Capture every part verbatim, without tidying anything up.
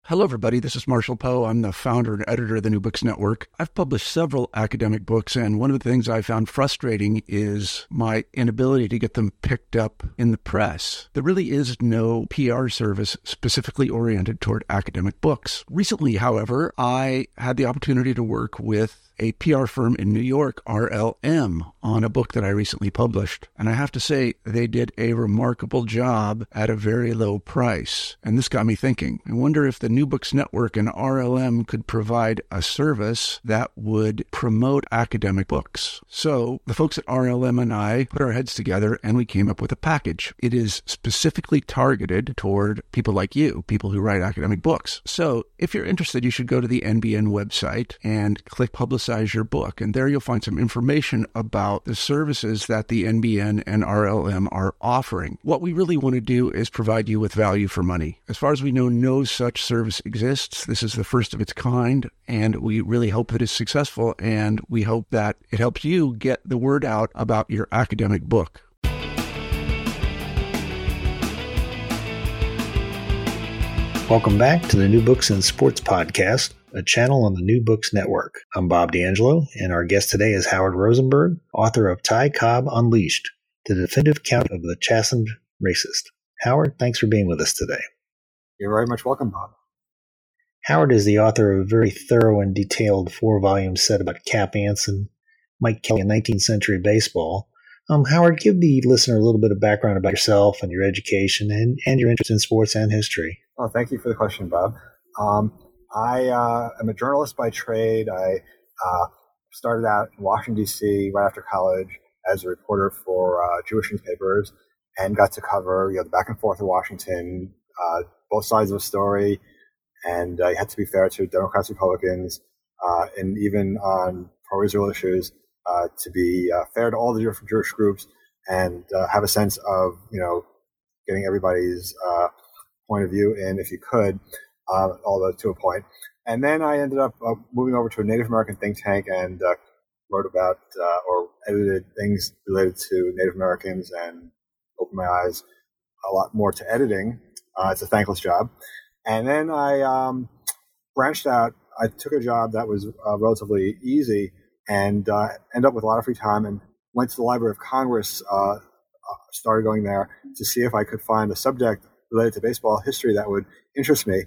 Hello, everybody. This is Marshall Poe. I'm the founder and editor of the New Books Network. I've published several academic books, and one of the things I found frustrating is my inability to get them picked up in the press. There really is no P R service specifically oriented toward academic books. Recently, however, I had the opportunity to work with a P R firm in New York, R L M, on a book that I recently published. And I have to say, they did a remarkable job at a very low price. And this got me thinking. I wonder if the New Books Network and R L M could provide a service that would promote academic books. So the folks at R L M and I put our heads together and we came up with a package. It is specifically targeted toward people like you, people who write academic books. So if you're interested, you should go to the N B N website and click Publicize your book. And there you'll find some information about the services that the N B N and R L M are offering. What we really want to do is provide you with value for money. As far as we know, no such service exists. This is the first of its kind, and we really hope that it's successful, and we hope that it helps you get the word out about your academic book. Welcome back to the New Books and Sports Podcast, a channel on the New Books Network. I'm Bob D'Angelo, and our guest today is Howard Rosenberg, author of Ty Cobb Unleashed, the definitive account of the chastened racist. Howard, thanks for being with us today. You're very much welcome, Bob. Howard is the author of a very thorough and detailed four-volume set about Cap Anson, Mike Kelly, and nineteenth century baseball. Um, Howard, give the listener a little bit of background about yourself and your education and, and your interest in sports and history. Oh, thank you for the question, Bob. Um, I uh, am a journalist by trade. I uh, started out in Washington, D C right after college as a reporter for uh, Jewish newspapers and got to cover you know, the back and forth of Washington, uh, both sides of a story, and uh, you had to be fair to Democrats, Republicans, uh, and even on pro-Israel issues uh, to be uh, fair to all the different Jewish groups and uh, have a sense of, you know, getting everybody's uh, point of view in if you could. Uh, although to a point. And then I ended up uh, moving over to a Native American think tank and uh, wrote about uh, or edited things related to Native Americans and opened my eyes a lot more to editing. Uh, it's a thankless job. And then I um, branched out. I took a job that was uh, relatively easy and uh, ended up with a lot of free time and went to the Library of Congress, uh, uh, started going there to see if I could find a subject related to baseball history that would interest me.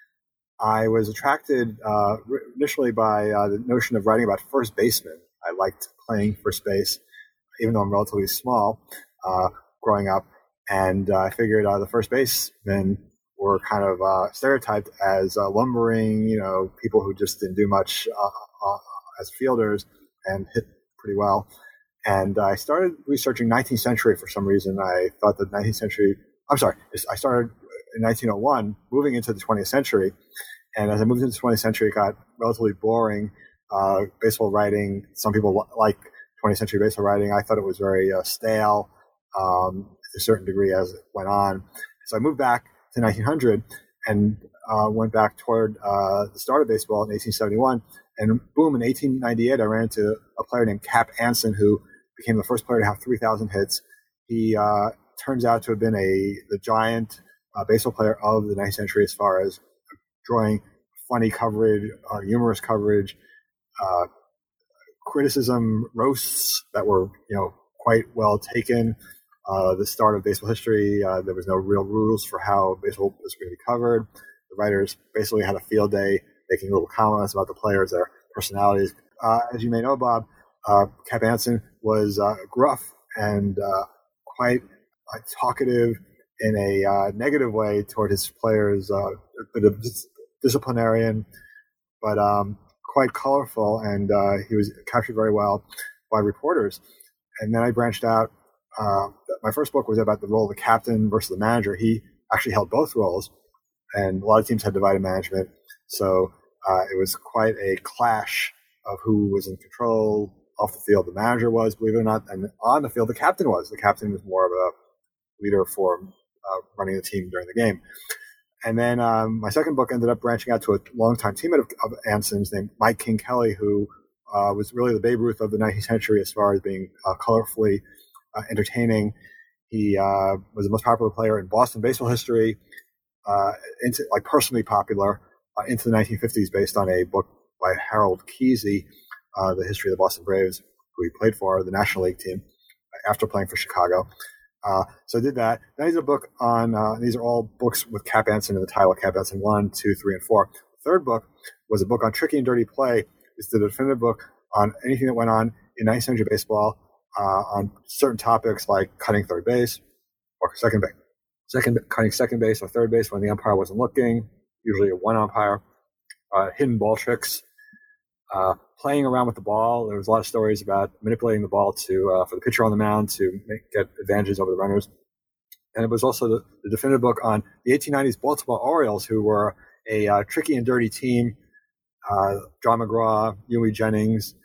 I was attracted uh, initially by uh, the notion of writing about first basemen. I liked playing first base, even though I'm relatively small uh, growing up. And uh, I figured uh, the first basemen were kind of uh, stereotyped as uh, lumbering, you know, people who just didn't do much uh, uh, as fielders and hit pretty well. And I started researching nineteenth century for some reason. I thought that nineteenth century, I'm sorry, I started in nineteen oh one, moving into the twentieth century. And as I moved into the twentieth century, it got relatively boring. Uh, baseball writing, some people like twentieth century baseball writing. I thought it was very uh, stale um, to a certain degree as it went on. So I moved back to nineteen hundred and uh, went back toward uh, the start of baseball in eighteen seventy-one. And boom, in eighteen ninety-eight, I ran into a player named Cap Anson, who became the first player to have three thousand hits. He uh, turns out to have been a the giant Uh, baseball player of the nineteenth century as far as drawing funny coverage, uh, humorous coverage, uh, criticism, roasts that were, you know, quite well taken. Uh, the start of baseball history, uh, there was no real rules for how baseball was going to be covered. The writers basically had a field day making little comments about the players, their personalities. Uh, as you may know, Bob, uh, Cap Anson was uh, gruff and uh, quite uh, talkative in a uh, negative way toward his players, uh, a bit of dis- disciplinarian, but um, quite colorful, and uh, he was captured very well by reporters. And then I branched out. Uh, my first book was about the role of the captain versus the manager. He actually held both roles, and a lot of teams had divided management, so uh, it was quite a clash of who was in control. Off the field, the manager was, believe it or not, and on the field, the captain was. The captain was more of a leader for Uh, running the team during the game. And then um, my second book ended up branching out to a longtime teammate of, of Anson's named Mike King Kelly, who uh, was really the Babe Ruth of the nineteenth century as far as being uh, colorfully uh, entertaining. He uh, was the most popular player in Boston baseball history, uh, into, like personally popular. uh, into the nineteen fifties based on a book by Harold Kesey, uh, The History of the Boston Braves, who he played for, the National League team, after playing for Chicago. Uh, so I did that. Then I did a book on, uh, these are all books with Cap Anson in the title, Cap Anson one, two, three, and four. The third book was a book on tricky and dirty play. It's the definitive book on anything that went on in nineteenth century baseball, uh, on certain topics like cutting third base or second base, second cutting second base or third base when the umpire wasn't looking, usually a one umpire, uh, hidden ball tricks, uh, playing around with the ball. There was a lot of stories about manipulating the ball to uh, for the pitcher on the mound to make, get advantages over the runners. And it was also the, the definitive book on the eighteen nineties Baltimore Orioles, who were a uh, tricky and dirty team. Uh, John McGraw, Huey Jennings,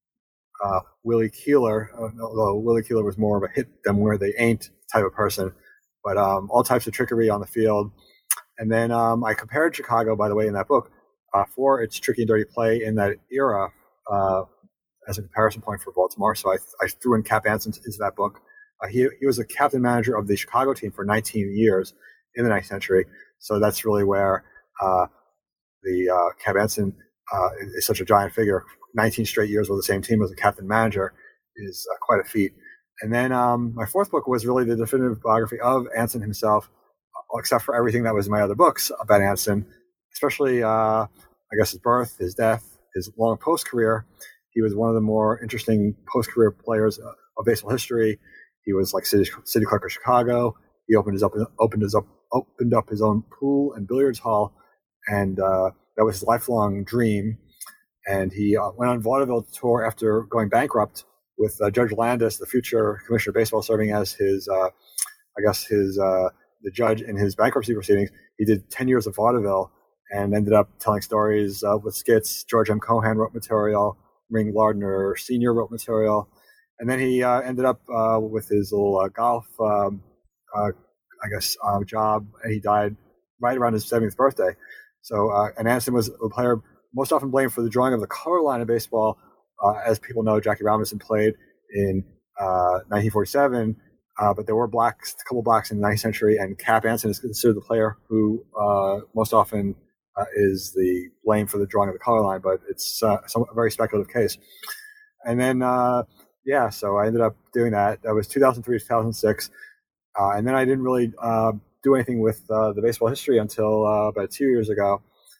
uh, Willie Keeler, uh, although Willie Keeler was more of a hit them where they ain't type of person, but um, all types of trickery on the field. And then um, I compared Chicago, by the way, in that book, uh, for its tricky and dirty play in that era uh, as a comparison point for Baltimore. So I, I threw in Cap Anson into that book. Uh, he, he was the captain manager of the Chicago team for nineteen years in the nineteenth century. So that's really where uh, the uh, Cap Anson uh, is such a giant figure. nineteen straight years with the same team as a captain manager is uh, quite a feat. And then um, my fourth book was really the definitive biography of Anson himself, except for everything that was in my other books about Anson, especially, uh, I guess, his birth, his death, his long post-career. He was one of the more interesting post-career players of baseball history. He was like city, city clerk of Chicago. He opened his up, opened his up, opened up his own pool and billiards hall, and uh, that was his lifelong dream. And he uh, went on vaudeville tour after going bankrupt with uh, Judge Landis, the future commissioner of baseball, serving as his, uh, I guess, his uh, the judge in his bankruptcy proceedings. He did ten years of vaudeville and ended up telling stories uh, with skits. George M. Cohan wrote material. Ring Lardner Senior wrote material. And then he uh, ended up uh, with his little uh, golf, um, uh, I guess, uh, job. And he died right around his seventieth birthday. So, uh, and Anson was a player most often blamed for the drawing of the color line in baseball. Uh, as people know, Jackie Robinson played in uh, nineteen forty-seven, uh, but there were blacks, a couple blacks in the nineteenth century, and Cap Anson is considered the player who uh, most often uh, is the blame for the drawing of the color line, but it's uh, some, a very speculative case. And then, uh, yeah, so I ended up doing that. That was two thousand three to two thousand six, uh, and then I didn't really uh, do anything with uh, the baseball history until uh, about two years ago.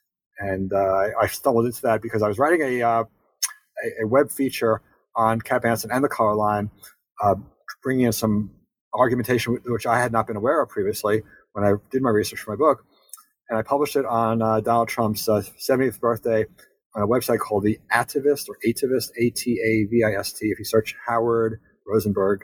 And uh, I, I stumbled into that because I was writing a, uh, a, a web feature on Cap Anson and the color line, uh, bringing in some argumentation which I had not been aware of previously when I did my research for my book. And I published it on uh, Donald Trump's uh, seventieth birthday on a website called the Atavist, or Atavist, A T A V I S T. If you search Howard Rosenberg,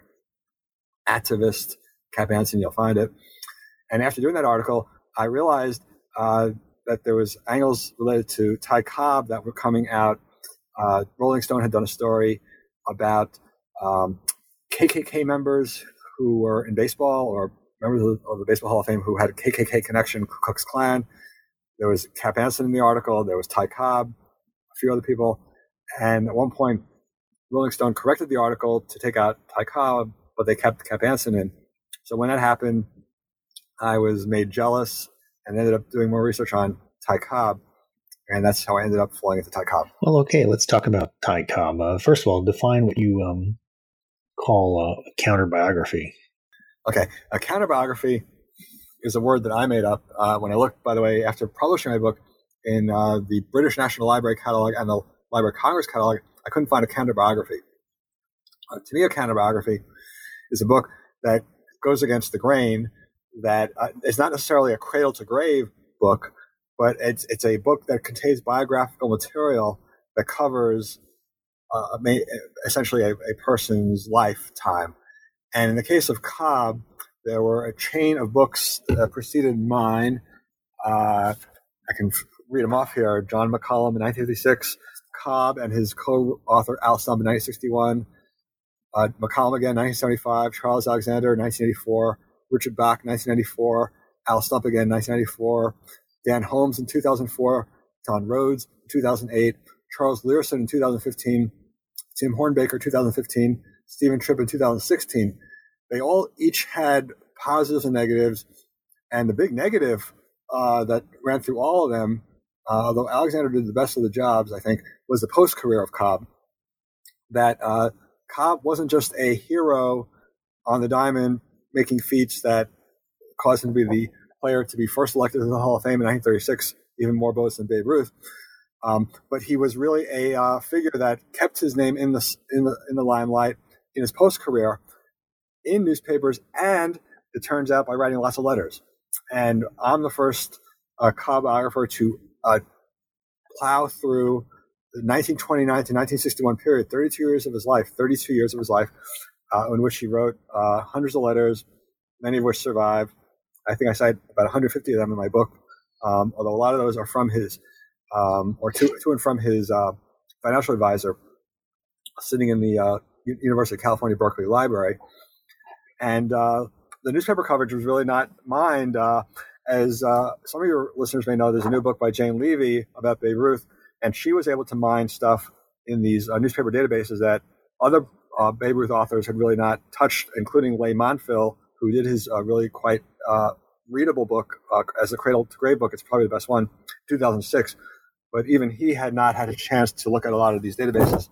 Atavist, Cap Anson, you'll find it. And after doing that article, I realized uh, that there was angles related to Ty Cobb that were coming out. Uh, Rolling Stone had done a story about um, K K K members who were in baseball, or members of the, of the Baseball Hall of Fame who had a K K K connection, Ku Klux Klan. There was Cap Anson in the article. There was Ty Cobb, a few other people. And at one point, Rolling Stone corrected the article to take out Ty Cobb, but they kept Cap Anson in. So when that happened, I was made jealous and ended up doing more research on Ty Cobb. And that's how I ended up falling into Ty Cobb. Well, okay, let's talk about Ty Cobb. Uh, first of all, define what you um, call uh, a counterbiography. Okay, a counterbiography is a word that I made up uh, when I looked, by the way, after publishing my book in uh, the British National Library catalog and the Library of Congress catalog. I couldn't find a counterbiography. Uh, to me, a counterbiography is a book that goes against the grain, that uh, it's not necessarily a cradle-to-grave book, but it's it's a book that contains biographical material that covers uh, essentially a, a person's lifetime. And in the case of Cobb, there were a chain of books that preceded mine. Uh, I can read them off here. John McCollum in nineteen fifty-six, Cobb and his co-author Al Stump in nineteen sixty-one, uh, McCollum again nineteen seventy-five, Charles Alexander nineteen eighty-four, Richard Bach nineteen ninety-four, Al Stump again nineteen ninety-four, Dan Holmes in two thousand four, Don Rhodes in two thousand eight, Charles Learson in two thousand fifteen, Tim Hornbaker two thousand fifteen, Stephen Tripp in two thousand sixteen. They all each had positives and negatives, and the big negative uh, that ran through all of them uh, although Alexander did the best of the jobs, I think, was the post-career of Cobb, that uh, Cobb wasn't just a hero on the diamond making feats that caused him to be the player to be first elected to the Hall of Fame in nineteen thirty-six, even more votes than Babe Ruth. Um, but he was really a uh, figure that kept his name in the in the in the limelight in his post-career in newspapers, and it turns out by writing lots of letters. And I'm the first uh, Cobb biographer to uh, plow through the nineteen twenty-nine to nineteen sixty-one period, thirty-two years of his life, thirty-two years of his life, uh, in which he wrote uh, hundreds of letters, many of which survive. I think I cite about one hundred fifty of them in my book, um, although a lot of those are from his, um, or to, to and from his uh, financial advisor, sitting in the uh, University of California, Berkeley Library. And uh, the newspaper coverage was really not mined. Uh, as uh, some of your listeners may know, there's a new book by Jane Levy about Babe Ruth, and she was able to mine stuff in these uh, newspaper databases that other uh, Babe Ruth authors had really not touched, including Leigh Montville, who did his uh, really quite uh, readable book uh, as a Cradle to Grave book. It's probably the best one, two thousand six. But even he had not had a chance to look at a lot of these databases.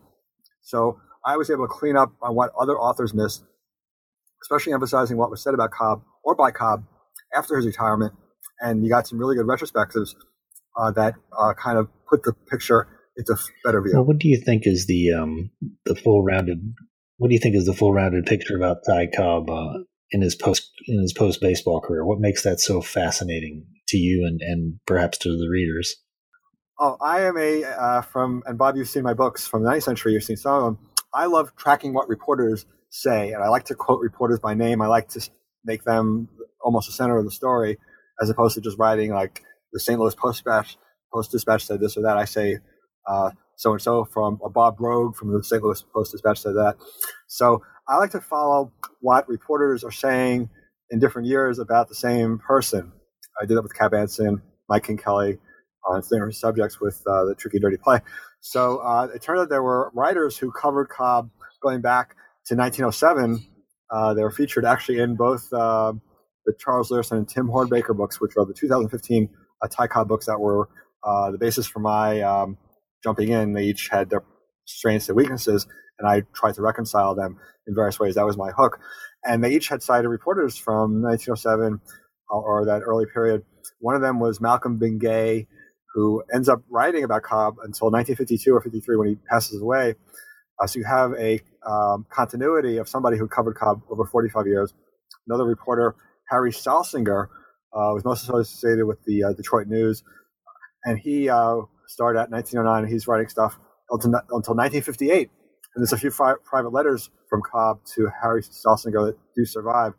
So I was able to clean up on what other authors missed, especially emphasizing what was said about Cobb or by Cobb after his retirement. And you got some really good retrospectives uh, that uh, kind of put the picture into better view. Well, what do you think is the um, the full rounded? What do you think is the full rounded picture about Ty Cobb uh, in his post in his post baseball career? What makes that so fascinating to you and, and perhaps to the readers? Oh, I am a uh, from and Bob, you've seen my books from the nineteenth century. You've seen some of them. I love tracking what reporters say, and I like to quote reporters by name. I like to make them almost the center of the story, as opposed to just writing like the Saint Louis Post-Dispatch, Post-Dispatch said this or that. I say uh, so-and-so from or Bob Brogue from the Saint Louis Post-Dispatch said that. So I like to follow what reporters are saying in different years about the same person. I did that with Cap Anson, Mike Kinkelly, on different subjects with uh, the Tricky Dirty Play. So uh, it turned out there were writers who covered Cobb going back to nineteen oh seven. Uh, they were featured actually in both uh, the Charles Learson and Tim Hornbaker books, which are the two thousand fifteen uh, Ty Cobb books that were uh, the basis for my um, jumping in. They each had their strengths and weaknesses, and I tried to reconcile them in various ways. That was my hook. And they each had cited reporters from nineteen oh seven uh, or that early period. One of them was Malcolm Bingay, who ends up writing about Cobb until nineteen fifty-two or fifty-three when he passes away. Uh, so you have a um, continuity of somebody who covered Cobb over forty-five years. Another reporter, Harry Salsinger, uh, was most associated with the uh, Detroit News, and he uh, started at nineteen oh nine, and he's writing stuff until, until nineteen fifty-eight. And there's a few fi- private letters from Cobb to Harry Salsinger that do survive.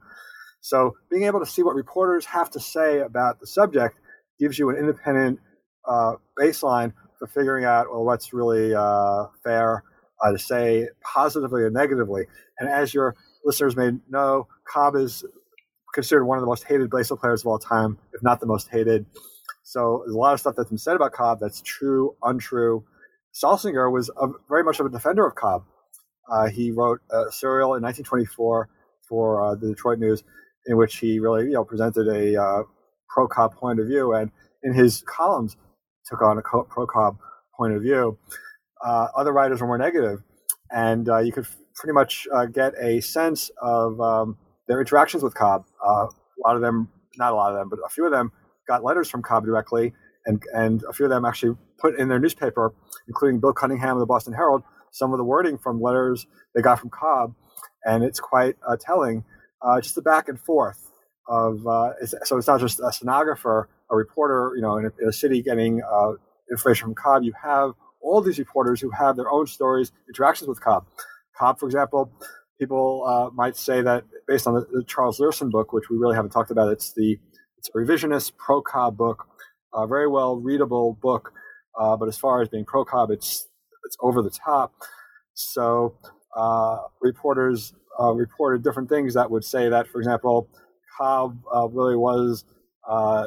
So being able to see what reporters have to say about the subject gives you an independent Uh, baseline for figuring out, well, what's really uh, fair uh, to say positively or negatively. And as your listeners may know, Cobb is considered one of the most hated baseball players of all time, if not the most hated. So there's a lot of stuff that's been said about Cobb that's true, untrue. Salsinger was a, very much of a defender of Cobb. Uh, he wrote a serial in nineteen twenty-four for uh, the Detroit News in which he really, you know, presented a uh, pro-Cobb point of view, and in his columns took on a pro-Cobb point of view. Uh, other writers were more negative, and uh, you could f- pretty much uh, get a sense of um, their interactions with Cobb. Uh, a lot of them, not a lot of them, but a few of them got letters from Cobb directly, and, and a few of them actually put in their newspaper, including Bill Cunningham of the Boston Herald, some of the wording from letters they got from Cobb, and it's quite uh, telling, uh, just the back and forth of, uh, it's, so it's not just a stenographer, a reporter, you know, in a, in a city getting uh, information from Cobb. You have all these reporters who have their own stories, interactions with Cobb. Cobb, for example, people uh, might say that based on the, the Charles Learson book, which we really haven't talked about, it's the it's a revisionist pro-Cobb book, a very well readable book, uh, but as far as being pro-Cobb, it's it's over the top. So uh, reporters uh, reported different things that would say that, for example, Cobb uh, really was uh,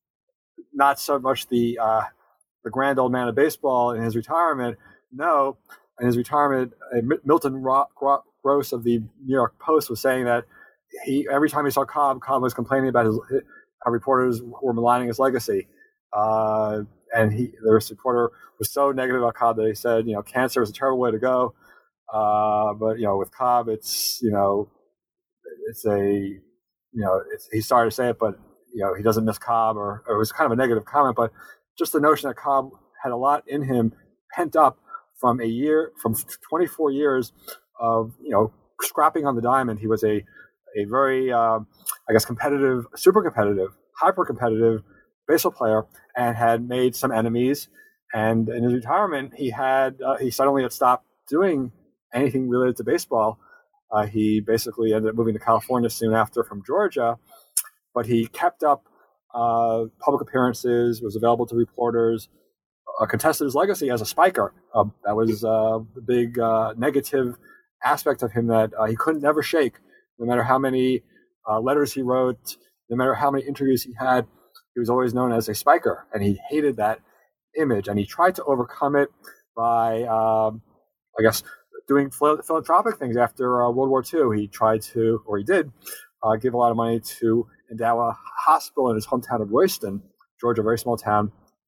not so much the uh, the grand old man of baseball in his retirement. No, in his retirement, uh, Milton Ro- Ro- Gross of the New York Post was saying that he every time he saw Cobb, Cobb was complaining about his, his how reporters were maligning his legacy. Uh, and he, the reporter was so negative about Cobb that he said, you know, cancer is a terrible way to go. Uh, but, you know, with Cobb, it's, you know, it's a, you know, it's, he's sorry to say it, but, you know, he doesn't miss Cobb, or, or it was kind of a negative comment, but just the notion that Cobb had a lot in him pent up from a year, from twenty-four years of, you know, scrapping on the diamond. He was a, a very, um, I guess, competitive, super competitive, hyper competitive baseball player, and had made some enemies. And in his retirement, he had, uh, he suddenly had stopped doing anything related to baseball. Uh, he basically ended up moving to California soon after from Georgia, but he kept up uh, public appearances, was available to reporters, uh, contested his legacy as a spiker. Uh, that was uh, the big uh, negative aspect of him that uh, he couldn't never shake, no matter how many uh, letters he wrote, no matter how many interviews he had. He was always known as a spiker, and he hated that image. And he tried to overcome it by, um, I guess, doing philanthropic things after uh, World War Two. He tried to, or he did, uh, give a lot of money to endow a hospital in his hometown of Royston, Georgia, a very small town.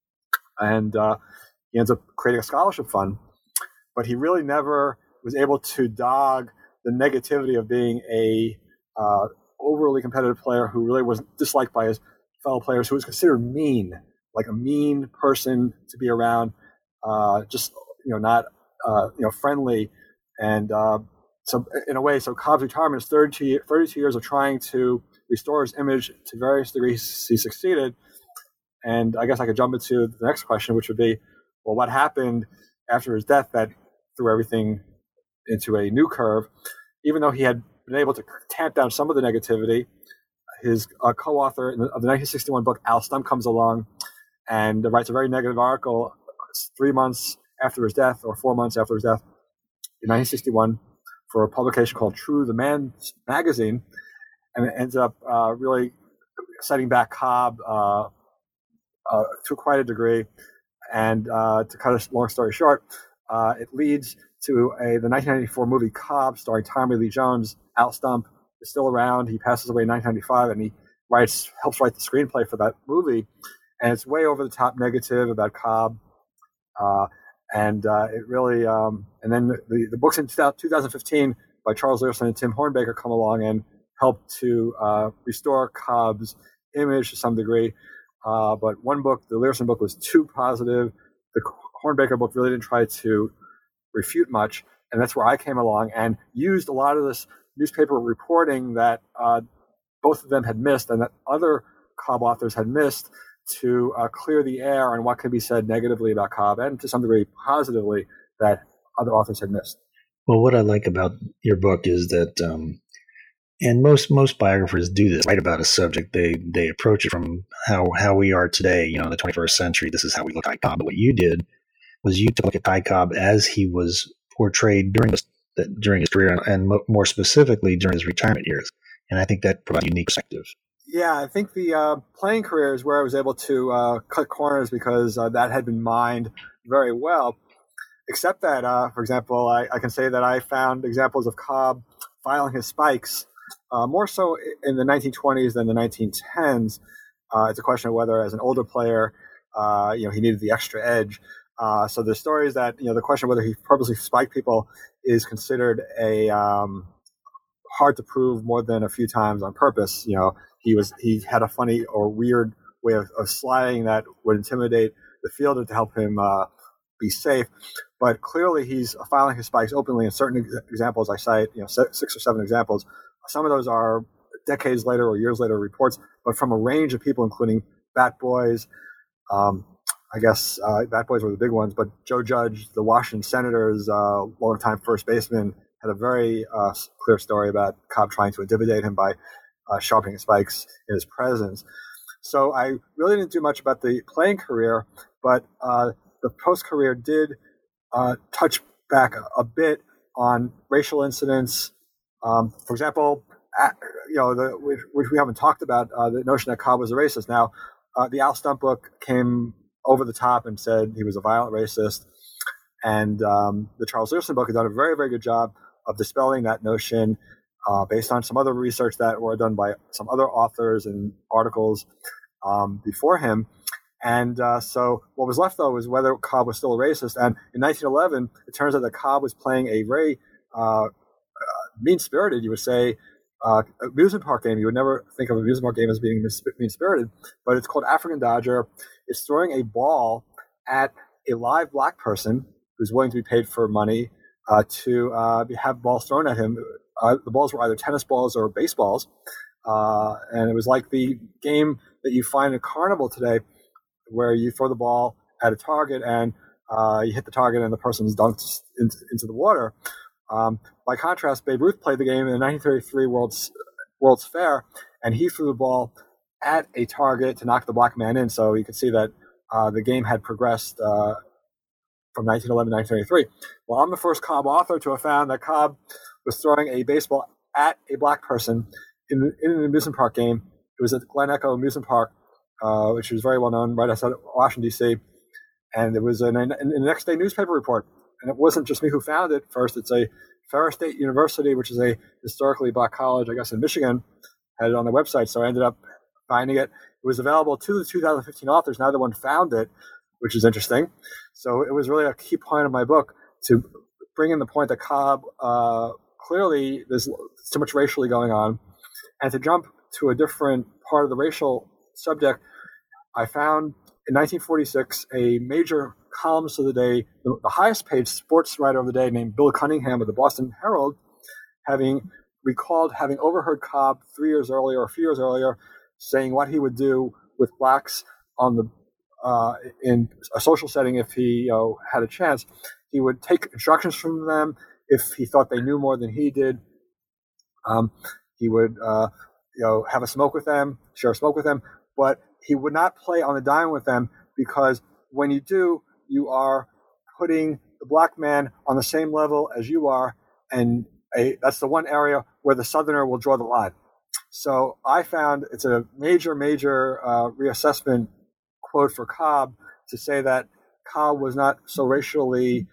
And uh, he ends up creating a scholarship fund. But he really never was able to dog the negativity of being a uh, overly competitive player who really was disliked by his fellow players, who was considered mean, like a mean person to be around, uh, just, you know, not, uh, you know, friendly. And uh, so in a way, so Cobb's retirement is thirty-two, thirty-two years of trying to restore his image. To various degrees, he succeeded. And I guess I could jump into the next question, which would be, well, what happened after his death that threw everything into a new curve? Even though he had been able to tamp down some of the negativity, his uh, co-author of the nineteen sixty-one book, Al Stump, comes along and writes a very negative article three months after his death, or four months after his death, in nineteen sixty-one, for a publication called True the Man magazine. And it ends up uh, really setting back Cobb uh, uh, to quite a degree. And uh, to cut a long story short, uh, it leads to a the nineteen ninety-four movie Cobb, starring Tommy Lee Jones. Al Stump is still around. He passes away in nineteen ninety-five, and he writes helps write the screenplay for that movie. And it's way over the top negative about Cobb. Uh, and uh, it really, um, and then the, the books in two thousand fifteen by Charles Leerhsen and Tim Hornbaker come along and help to uh, restore Cobb's image to some degree. Uh, but one book, the Leerhsen book, was too positive. The Hornbaker book really didn't try to refute much. And that's where I came along and used a lot of this newspaper reporting that uh, both of them had missed and that other Cobb authors had missed to uh, clear the air on what could be said negatively about Cobb, and to some degree positively that other authors had missed. Well, what I like about your book is that, um, and most most biographers do this, write about a subject. They they approach it from how, how we are today, you know, in the twenty-first century. This is how we look at Cobb. But what you did was you took a look at Ty Cobb as he was portrayed during his, during his career, and, and more specifically during his retirement years. And I think that provides a unique perspective. Yeah, I think the uh, playing career is where I was able to uh, cut corners, because uh, that had been mined very well. Except that, uh, for example, I, I can say that I found examples of Cobb filing his spikes uh, more so in the nineteen twenties than the nineteen tens. Uh, it's a question of whether, as an older player, uh, you know, he needed the extra edge. Uh, so the story is that, you know, the question of whether he purposely spiked people is considered a um, hard to prove more than a few times on purpose. You know, he was he had a funny or weird way of, of sliding that would intimidate the fielder to help him uh, be safe. But clearly, he's filing his spikes openly. In certain ex- examples, I cite, you know, six or seven examples. Some of those are decades later or years later reports, but from a range of people, including Bat Boys. Um, I guess uh, Bat Boys were the big ones, but Joe Judge, the Washington Senators' uh, longtime first baseman, had a very uh, clear story about Cobb trying to intimidate him by uh, sharpening spikes in his presence. So I really didn't do much about the playing career, but uh, the post-career did uh, touch back a, a bit on racial incidents. Um, for example, at, you know, the, which, which we haven't talked about, uh, the notion that Cobb was a racist. Now, uh, the Al Stump book came over the top and said he was a violent racist. And um, the Charles Leerhsen book has done a very, very good job of dispelling that notion uh, based on some other research that were done by some other authors and articles um, before him. And uh, so what was left, though, was whether Cobb was still a racist. And in nineteen eleven, it turns out that Cobb was playing a very uh, uh, mean-spirited, you would say, uh, amusement park game. You would never think of an amusement park game as being mean-spirited, but it's called African Dodger. It's throwing a ball at a live black person who's willing to be paid for money uh, to uh, have balls thrown at him. Uh, the balls were either tennis balls or baseballs. Uh, and it was like the game that you find in a carnival today, where you throw the ball at a target and uh, you hit the target and the person's dunked into, into the water. Um, by contrast, Babe Ruth played the game in the nineteen thirty-three World's, World's Fair, and he threw the ball at a target to knock the black man in. So you can see that uh, the game had progressed uh, from nineteen eleven to nineteen thirty-three. Well, I'm the first Cobb author to have found that Cobb was throwing a baseball at a black person in, in an amusement park game. It was at the Glen Echo Amusement Park, uh, which was very well known right outside Washington, D C. And it was in a next day newspaper report. And it wasn't just me who found it first. It's a Ferris State University, which is a historically black college, I guess, in Michigan, had it on their website. So I ended up finding it. It was available to the two thousand fifteen authors. Neither one found it, which is interesting. So it was really a key point of my book to bring in the point that Cobb, uh, clearly there's too much racially going on. And to jump to a different part of the racial subject, I found in nineteen forty-six a major columnist of the day, the, the highest paid sports writer of the day, named Bill Cunningham of the Boston Herald, having recalled having overheard Cobb three years earlier, or a few years earlier, saying what he would do with blacks on the uh, in a social setting if he you know, had a chance. He would take instructions from them if he thought they knew more than he did. Um, he would uh, you know, have a smoke with them, share a smoke with them, but he would not play on the dime with them, because when you do, you are putting the black man on the same level as you are, and a, that's the one area where the Southerner will draw the line. So I found it's a major, major uh, reassessment quote for Cobb to say that Cobb was not so racially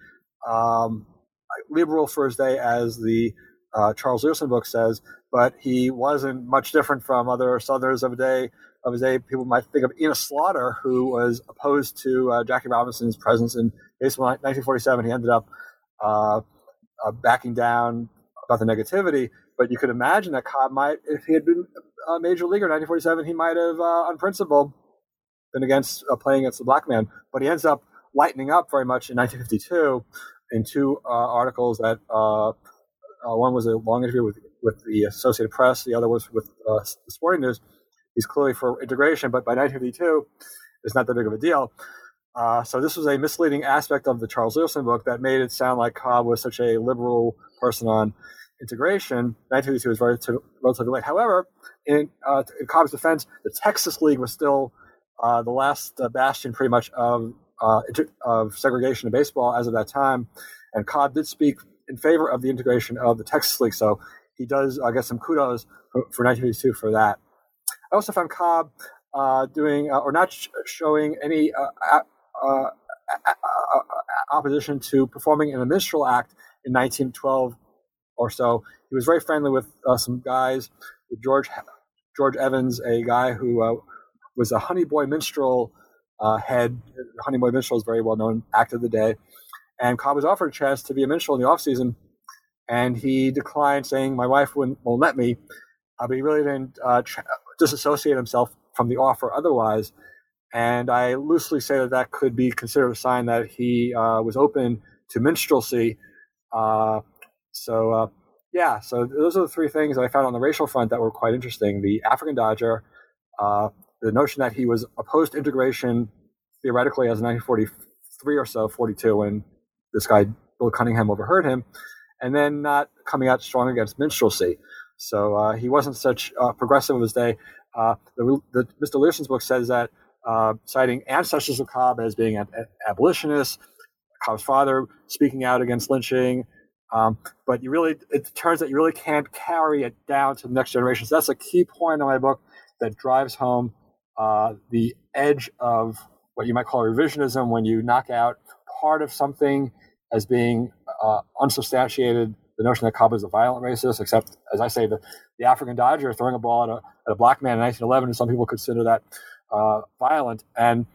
um, liberal for his day as the uh, Charles Learson book says, but he wasn't much different from other Southerners of the day. Of his day, people might think of Enos Slaughter, who was opposed to uh, Jackie Robinson's presence in baseball in nineteen forty-seven. He ended up uh, uh, backing down about the negativity, but you could imagine that Cobb might, if he had been a major leaguer in nineteen forty-seven, he might have, uh, on principle, been against uh, playing against the black man. But he ends up lightening up very much in nineteen fifty-two in two uh, articles that uh, uh, one was a long interview with, with the Associated Press, the other was with uh, the Sporting News. He's clearly for integration, but by nineteen fifty-two, it's not that big of a deal. Uh, so this was a misleading aspect of the Charles Learson book that made it sound like Cobb was such a liberal person on integration. nineteen fifty-two was very t- relatively late. However, in, uh, in Cobb's defense, the Texas League was still uh, the last uh, bastion, pretty much, of uh, inter- of segregation in baseball as of that time. And Cobb did speak in favor of the integration of the Texas League, so he does uh, get some kudos for, for nineteen fifty-two for that. I also found Cobb uh, doing uh, or not sh- showing any uh, uh, uh, opposition to performing in a minstrel act in nineteen twelve or so. He was very friendly with uh, some guys, with George George Evans, a guy who uh, was a Honey Boy minstrel uh, head. Honey Boy minstrel is a very well-known act of the day. And Cobb was offered a chance to be a minstrel in the off-season, and he declined, saying, "My wife wouldn't, won't let me." Uh, but he really didn't uh, tra- disassociate himself from the offer otherwise. And I loosely say that that could be considered a sign that he uh, was open to minstrelsy. Uh, so, uh, yeah, so those are the three things that I found on the racial front that were quite interesting. The African Dodger, uh, the notion that he was opposed to integration theoretically as nineteen forty-three or so, forty-two, when this guy, Bill Cunningham, overheard him, and then not coming out strong against minstrelsy. So uh, he wasn't such uh, progressive of his day. Uh, the, the, Mister Learson's book says that, uh, citing ancestors of Cobb as being ab- abolitionists, Cobb's father speaking out against lynching, um, but you really, it turns out you really can't carry it down to the next generation. So that's a key point in my book that drives home uh, the edge of what you might call revisionism, when you knock out part of something as being uh, unsubstantiated. The notion that Cobb is a violent racist, except, as I say, the, the African Dodger throwing a ball at a, at a black man in nineteen eleven, and some people consider that uh, violent. And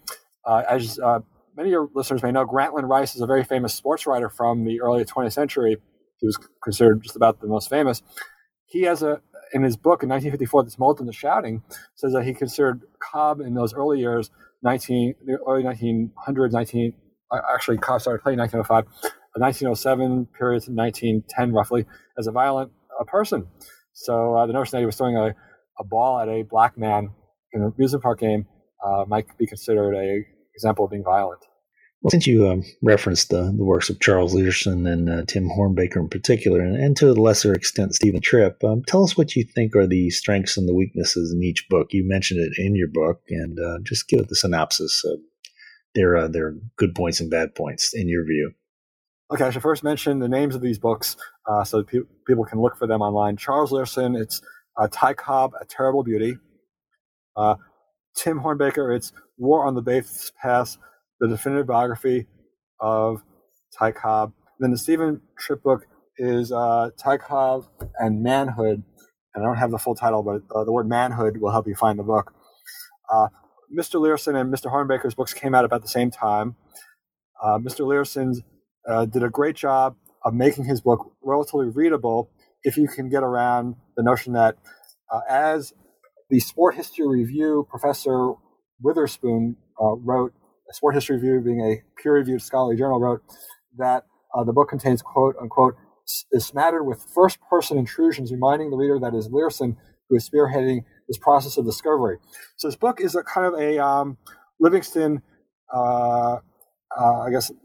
Uh, as uh, many of your listeners may know, Grantland Rice is a very famous sports writer from the early twentieth century. He was considered just about the most famous. He has a, in his book in nineteen fifty-four, This Molten to Shouting, says that he considered Cobb in those early years, nineteen, the early nineteen hundreds, nineteen, actually Cobb started playing in nineteen oh five, a nineteen oh seven period to nineteen ten roughly, as a violent uh, person. So uh, the notion that he was throwing a, a ball at a black man in an amusement park game uh, might be considered a example of being violent. Well, since you um, referenced the, the works of Charles Learson and uh, Tim Hornbaker in particular, and, and to a lesser extent Stephen Tripp, um, tell us what you think are the strengths and the weaknesses in each book. You mentioned it in your book, and uh, just give it the synopsis of their, uh, their good points and bad points in your view. Okay, I should first mention the names of these books uh, so that pe- people can look for them online. Charles Learson, it's uh, Ty Cobb, A Terrible Beauty. Uh, Tim Hornbaker, it's War on the Bates Pass, the definitive biography of Ty Cobb. Then the Stephen Tripp book is uh, Ty Cobb and Manhood. And I don't have the full title, but uh, the word manhood will help you find the book. Uh, Mister Learson and Mister Hornbaker's books came out about the same time. Uh, Mister Learson's Uh, did a great job of making his book relatively readable if you can get around the notion that uh, as the Sport History Review professor Witherspoon uh, wrote, a Sport History Review being a peer-reviewed scholarly journal, wrote that uh, the book contains, quote unquote, is smattered with first-person intrusions, reminding the reader that it is Learson who is spearheading this process of discovery. So this book is a kind of a um, Livingston, uh, uh, I guess,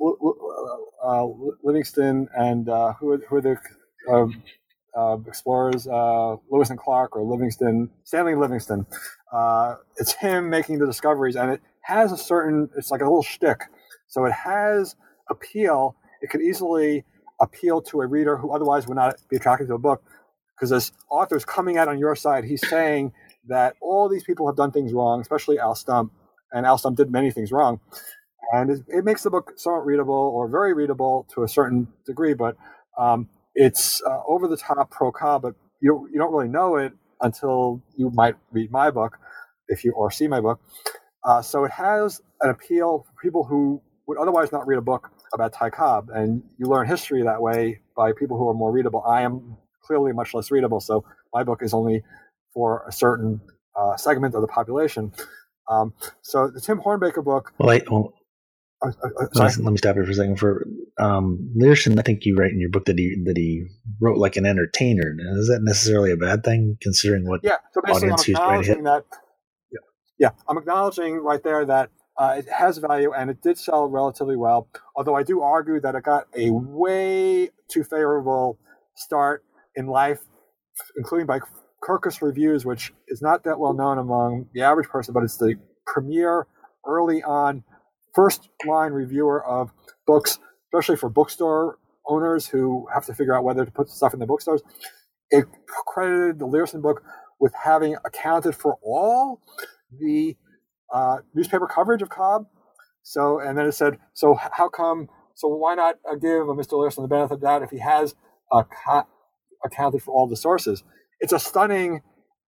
Uh, Livingston and uh, who, are, who are the uh, uh, explorers, uh, Lewis and Clark or Livingston, Stanley Livingston. Uh, it's him making the discoveries, and it has a certain, it's like a little shtick. So it has appeal. It could easily appeal to a reader who otherwise would not be attracted to a book, because this author's coming out on your side. He's saying that all these people have done things wrong, especially Al Stump, and Al Stump did many things wrong. And it, it makes the book somewhat readable, or very readable to a certain degree, but um, it's uh, over the top pro Cobb, but you you don't really know it until you might read my book, if you or see my book. Uh, so it has an appeal for people who would otherwise not read a book about Ty Cobb, and you learn history that way by people who are more readable. I am clearly much less readable, so my book is only for a certain uh, segment of the population. Um, so the Tim Hornbaker book. Well, I, well, Uh, uh, sorry. Let me stop here for a second. For um, Learson, I think you write in your book that he that he wrote like an entertainer. Now, is that necessarily a bad thing, considering what yeah, so basically audience I'm he's trying to hit? That, yeah, yeah, I'm acknowledging right there that uh, it has value and it did sell relatively well. Although I do argue that it got a way too favorable start in life, including by Kirkus Reviews, which is not that well known among the average person, but it's the premier early on first line reviewer of books, especially for bookstore owners who have to figure out whether to put stuff in the bookstores. It credited the Learson book with having accounted for all the uh, newspaper coverage of Cobb. So, and then it said, so how come, so why not uh, give uh, Mister Learson the benefit of the doubt if he has uh, co- accounted for all the sources? It's a stunning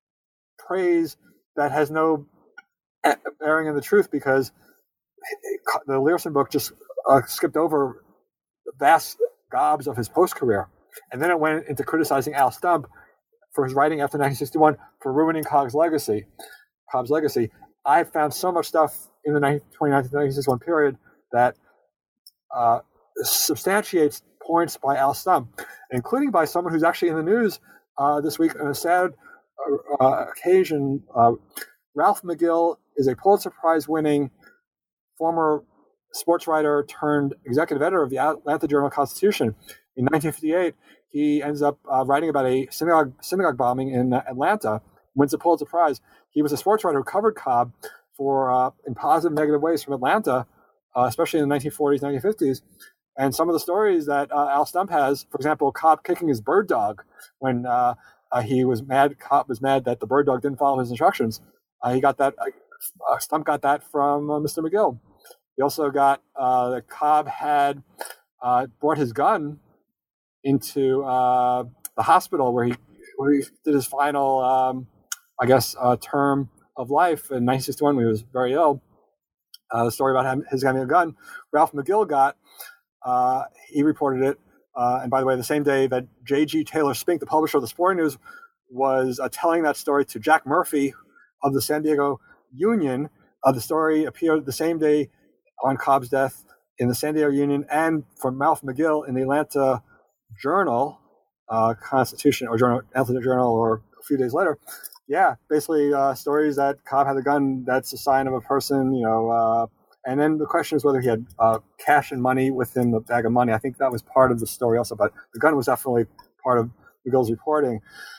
praise that has no bearing in the truth, because the Learson book just uh, skipped over vast gobs of his post-career. And then it went into criticizing Al Stump for his writing after nineteen sixty-one for ruining Cobb's legacy. Cobb's legacy. I found so much stuff in the twenty-nine to nineteen sixty-one period that uh, substantiates points by Al Stump, including by someone who's actually in the news uh, this week on a sad uh, occasion. Uh, Ralph McGill is a Pulitzer Prize winning former sports writer turned executive editor of the Atlanta Journal-Constitution. In nineteen fifty-eight, he ends up uh, writing about a synagogue, synagogue bombing in uh, Atlanta, wins the Pulitzer Prize. He was a sports writer who covered Cobb for uh, in positive and negative ways from Atlanta, uh, especially in the nineteen forties, nineteen fifties. And some of the stories that uh, Al Stump has, for example, Cobb kicking his bird dog when uh, uh, he was mad, Cobb was mad that the bird dog didn't follow his instructions. Uh, he got that, uh, Stump got that from uh, Mister McGill. He also got uh, that Cobb had uh, brought his gun into uh, the hospital where he, where he did his final, um, I guess, uh, term of life in nineteen sixty-one when he was very ill. uh, the story about him, his having a gun, Ralph McGill got, uh, he reported it. Uh, and by the way, the same day that J G Taylor Spink, the publisher of the Sporting News, was uh, telling that story to Jack Murphy of the San Diego Union, uh, the story appeared the same day on Cobb's death in the San Diego Union and from Ralph McGill in the Atlanta Journal, uh, Constitution, or Journal, Atlanta Journal, or a few days later. Yeah, basically uh, stories that Cobb had a gun, that's a sign of a person, you know. Uh, and then the question is whether he had uh, cash and money with him, the bag of money. I think that was part of the story also, but the gun was definitely part of McGill's reporting.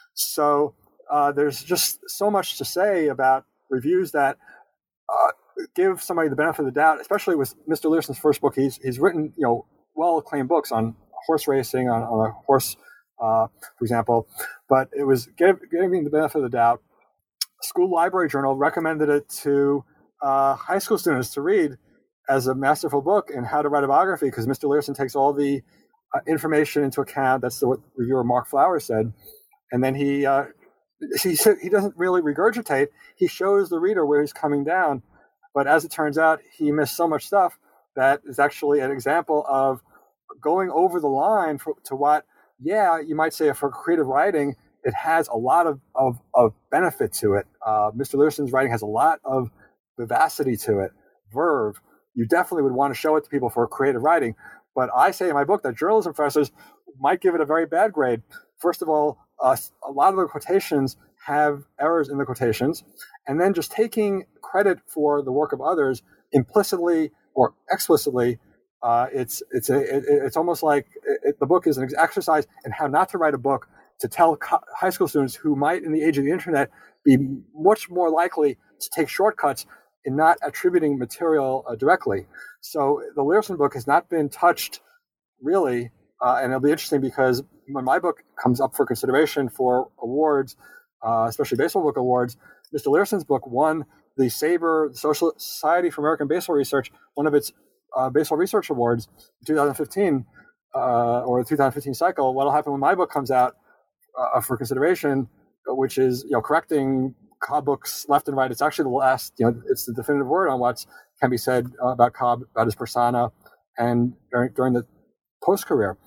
So uh, there's just so much to say about reviews that uh, give somebody the benefit of the doubt, especially with Mister Learson's first book. He's he's written, you know, well-acclaimed books on horse racing, on, on a horse, uh, for example. But it was give, giving the benefit of the doubt. School Library Journal recommended it to uh, high school students to read as a masterful book in how to write a biography, because Mister Learson takes all the uh, information into account. That's the, what reviewer Mark Flowers said. And then he uh, he he doesn't really regurgitate. He shows the reader where he's coming down. But as it turns out, he missed so much stuff that is actually an example of going over the line for, to what, yeah, you might say for creative writing, it has a lot of, of, of benefit to it. Uh, Mister Learson's writing has a lot of vivacity to it, verve. You definitely would want to show it to people for creative writing. But I say in my book that journalism professors might give it a very bad grade. First of all, uh, a lot of the quotations have errors in the quotations. And then just taking credit for the work of others implicitly or explicitly, uh, it's it's a, it, it's almost like it, the book is an exercise in how not to write a book to tell co- high school students who might, in the age of the internet, be much more likely to take shortcuts in not attributing material uh, directly. So the Learson book has not been touched really, uh, and it'll be interesting because when my book comes up for consideration for awards, uh, especially baseball book awards, Mister Learson's book won the SABRE, the Social Society for American Baseball Research, one of its uh, baseball research awards in two thousand fifteen, uh, or the two thousand fifteen cycle. What'll happen when my book comes out uh, for consideration, which is, you know, correcting Cobb books left and right. It's actually the last, you know, it's the definitive word on what can be said uh, about Cobb, about his persona, and during, during the post-career.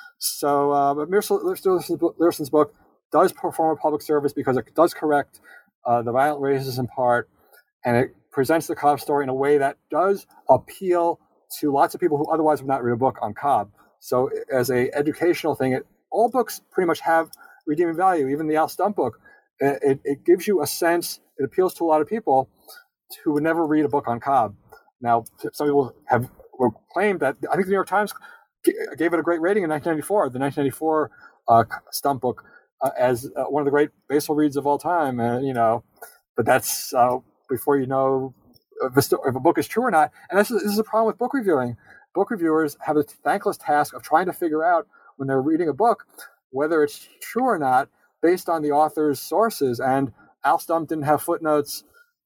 So, uh, but Mister Learson's book does perform a public service because it does correct uh, the violent racism part, and it presents the Cobb story in a way that does appeal to lots of people who otherwise would not read a book on Cobb. So as a educational thing, it, all books pretty much have redeeming value, even the Al Stump book. It, it gives you a sense, it appeals to a lot of people who would never read a book on Cobb. Now, some people have claimed that, I think the New York Times gave it a great rating in nineteen ninety-four, the nineteen ninety-four uh, Stump book, uh, as uh, one of the great baseball reads of all time. And, you know, but that's uh, before you know if a, if a book is true or not. And this is, this is a problem with book reviewing. Book reviewers have a thankless task of trying to figure out when they're reading a book whether it's true or not based on the author's sources. And Al Stump didn't have footnotes.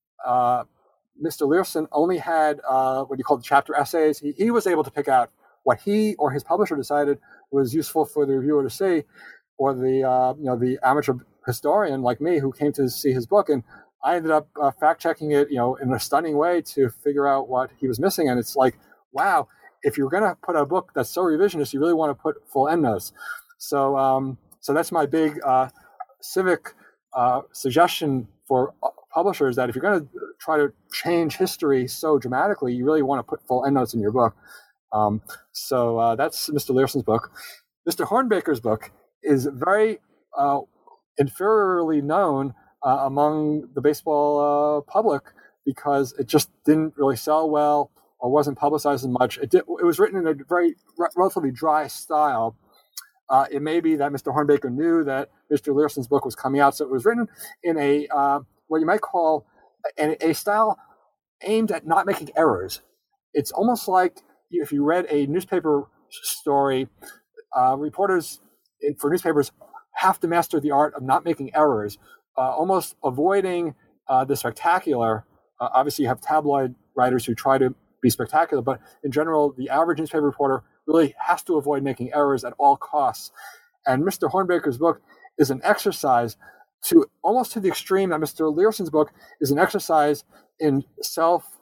Uh, Mister Learson only had uh, what you call the chapter essays. He, he was able to pick out what he or his publisher decided was useful for the reviewer to see, or the uh, you know the amateur historian like me who came to see his book. And I ended up uh, fact checking it, you know, in a stunning way to figure out what he was missing. And it's like, wow, if you're going to put a book that's so revisionist, you really want to put full endnotes. So, um, so that's my big uh, civic uh, suggestion for publishers, that if you're going to try to change history so dramatically, you really want to put full endnotes in your book. Um, so uh, that's Mister Learson's book. Mister Hornbaker's book is very uh, inferiorly known uh, among the baseball uh, public because it just didn't really sell well or wasn't publicized as much. It, did, it was written in a very re- relatively dry style. Uh, it may be that Mister Hornbaker knew that Mister Learson's book was coming out, so it was written in a uh, what you might call a, a style aimed at not making errors. It's almost like if you read a newspaper story, uh, reporters for newspapers have to master the art of not making errors, uh, almost avoiding uh, the spectacular. Uh, obviously, you have tabloid writers who try to be spectacular, but in general, the average newspaper reporter really has to avoid making errors at all costs. And Mister Hornbaker's book is an exercise to almost to the extreme that Mister Learson's book is an exercise in self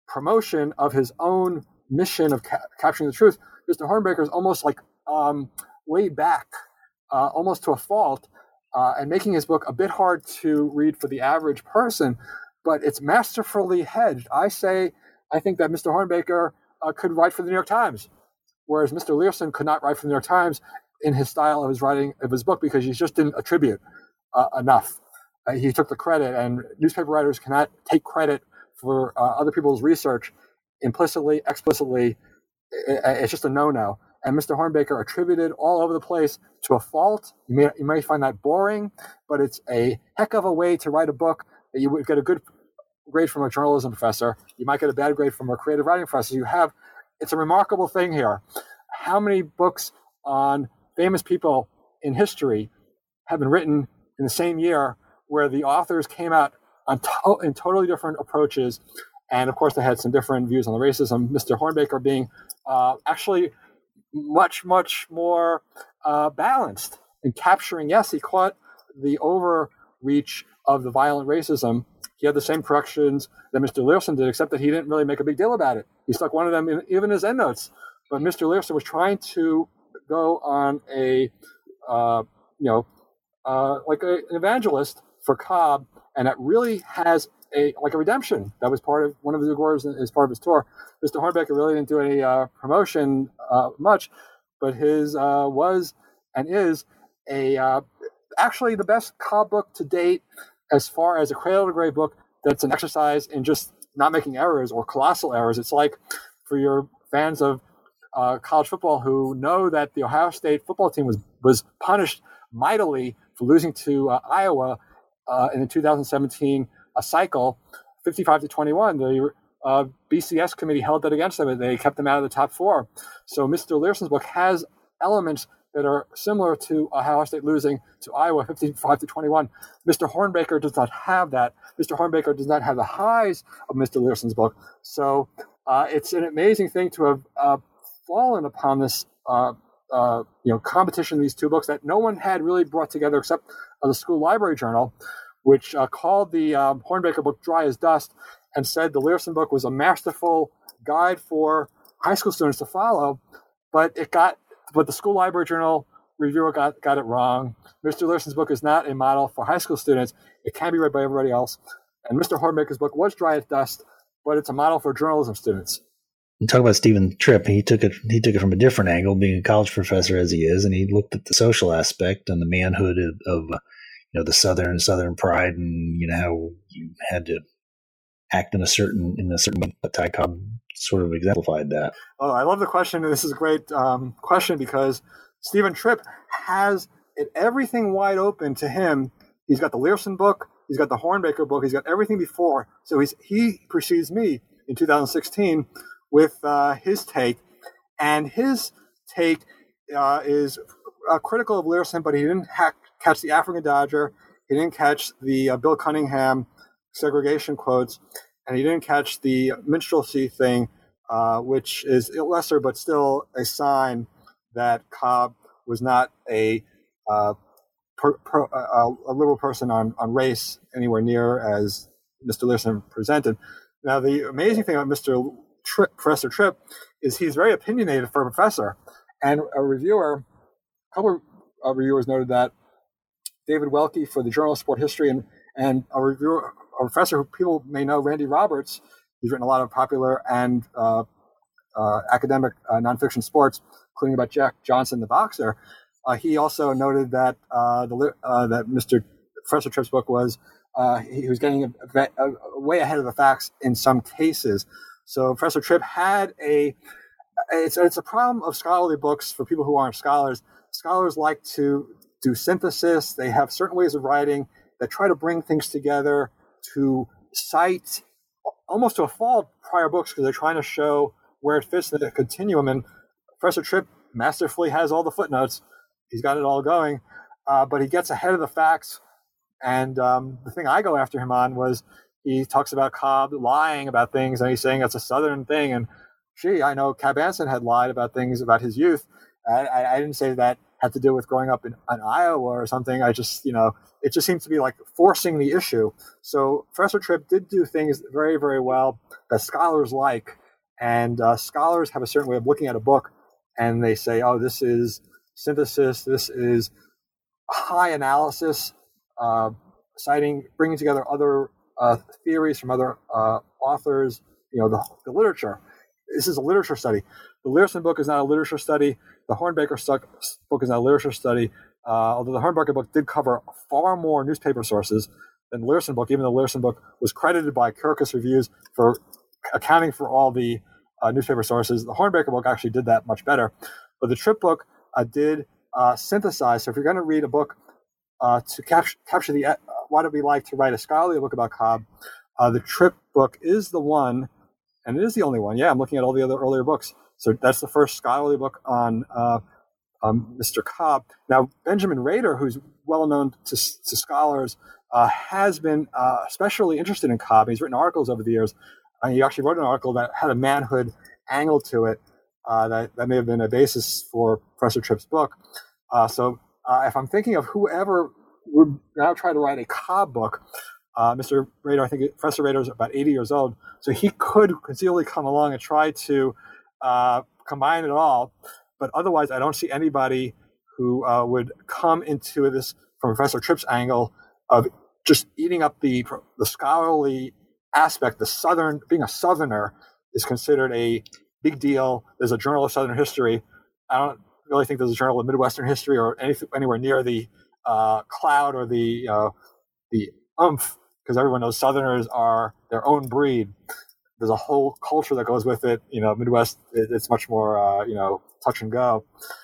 promotion of his own mission of ca- capturing the truth, Mister Hornbaker is almost like um, way back, uh, almost to a fault, uh, and making his book a bit hard to read for the average person, but it's masterfully hedged. I say, I think that Mister Hornbaker uh, could write for the New York Times, whereas Mister Learson could not write for the New York Times in his style of his writing of his book because he just didn't attribute uh, enough. Uh, he took the credit, and newspaper writers cannot take credit for uh, other people's research implicitly, explicitly. It, it's just a no-no. And Mister Hornbaker attributed all over the place to a fault. You may, you may find that boring, but it's a heck of a way to write a book that you would get a good grade from a journalism professor. You might get a bad grade from a creative writing professor. You have, it's a remarkable thing here. How many books on famous people in history have been written in the same year where the authors came out on to- in totally different approaches, and of course they had some different views on the racism. Mister Hornbaker being uh, actually much, much more uh, balanced in capturing. Yes, he caught the overreach of the violent racism. He had the same corrections that Mister Learson did, except that he didn't really make a big deal about it. He stuck one of them in even his endnotes. But Mister Learson was trying to go on a, uh, you know, uh, like a, an evangelist for Cobb, and that really has a like a redemption. That was part of one of the awards as part of his tour. Mister Hornbaker really didn't do any uh, promotion uh, much, but his uh, was and is a uh, actually the best Cobb book to date as far as a cradle to grave book that's an exercise in just not making errors or colossal errors. It's like for your fans of uh, college football who know that the Ohio State football team was was punished mightily for losing to uh, Iowa uh, in the two thousand seventeen uh, cycle, fifty-five to twenty-one. The uh, B C S committee held that against them, and they kept them out of the top four. So Mister Learson's book has elements that are similar to Ohio State losing to Iowa fifty-five to twenty-one. Mister Hornbaker does not have that. Mister Hornbaker does not have the highs of Mister Learson's book. So uh, it's an amazing thing to have uh, fallen upon this uh, uh, you know, competition of these two books that no one had really brought together except uh, the school library journal, which uh, called the um, Hornbaker book Dry as Dust and said the Learson book was a masterful guide for high school students to follow, but it got But the school library journal reviewer got, got it wrong. Mister Learson's book is not a model for high school students. It can be read by everybody else. And Mister Hornbaker's book was Dry as Dust, but it's a model for journalism students. And talk about Stephen Tripp. He took it. He took it from a different angle, being a college professor as he is, and he looked at the social aspect and the manhood of, of you know, the Southern Southern pride, and you know how you had to act in a certain in a certain way. But Ty Cobb sort of exemplified that. Oh, I love the question. This is a great um, question because Stephen Tripp has it, everything wide open to him. He's got the Learson book. He's got the Hornbaker book. He's got everything before. So he's, he precedes me in two thousand sixteen with uh, his take. And his take uh, is uh, critical of Learson, but he didn't ha- catch the African Dodger. He didn't catch the uh, Bill Cunningham segregation quotes. And he didn't catch the minstrelsy thing, uh, which is lesser, but still a sign that Cobb was not a uh, per, per, uh, a liberal person on, on race anywhere near as Mister Learson presented. Now, the amazing thing about Mister Tripp, Professor Tripp is he's very opinionated for a professor. And a reviewer, a couple of reviewers noted that David Welke for the Journal of Sport History and, and a reviewer, a professor who people may know, Randy Roberts, he's written a lot of popular and uh, uh, academic uh, nonfiction sports, including about Jack Johnson, the boxer. Uh, he also noted that uh, the uh, that Mister Professor Tripp's book was uh, he was getting a, a, a way ahead of the facts in some cases. So Professor Tripp had a it's it's a problem of scholarly books for people who aren't scholars. Scholars like to do synthesis. They have certain ways of writing that try to bring things together, to cite almost to a fault prior books because they're trying to show where it fits in the continuum. And Professor Tripp masterfully has all the footnotes. He's got it all going, uh, but he gets ahead of the facts. And um, the thing I go after him on was he talks about Cobb lying about things, and he's saying it's a Southern thing. And gee, I know Cab Anson had lied about things about his youth. I, I, I didn't say that had to do with growing up in, in Iowa or something. I just, you know, it just seems to be like forcing the issue. So Professor Tripp did do things very, very well. that scholars like. And uh, scholars have a certain way of looking at a book, and they say, oh, this is synthesis, this is high analysis, uh, citing, bringing together other uh, theories from other uh, authors, you know, the, the literature. This is a literature study. The Learson book is not a literature study. The Hornbaker book is not a literature study, uh, although the Hornbaker book did cover far more newspaper sources than the Learson book. Even the Learson book was credited by Kirkus Reviews for accounting for all the uh, newspaper sources. The Hornbaker book actually did that much better. But the Tripp book uh, did uh, synthesize. So if you're going to read a book uh, to capture, capture the uh, what it'd be like to write a scholarly book about Cobb, uh, the Tripp book is the one, and it is the only one. Yeah, I'm looking at all the other earlier books. So that's the first scholarly book on uh, um, Mister Cobb. Now, Benjamin Rader, who's well known to, to scholars, uh, has been uh, especially interested in Cobb. He's written articles over the years. Uh, he actually wrote an article that had a manhood angle to it uh, that, that may have been a basis for Professor Tripp's book. Uh, so uh, if I'm thinking of whoever would now try to write a Cobb book, uh, Mister Rader, I think Professor Rader is about eighty years old, so he could conceivably come along and try to uh, combine it all. But otherwise, I don't see anybody who uh, would come into this from Professor Tripp's angle of just eating up the the scholarly aspect. The Southern, being a Southerner is considered a big deal. There's a Journal of Southern History. I don't really think there's a Journal of Midwestern History or anything anywhere near the uh, cloud or the uh, the umph, because everyone knows Southerners are their own breed. There's a whole culture that goes with it. You know, Midwest, it, it's much more, uh, you know, touch and go.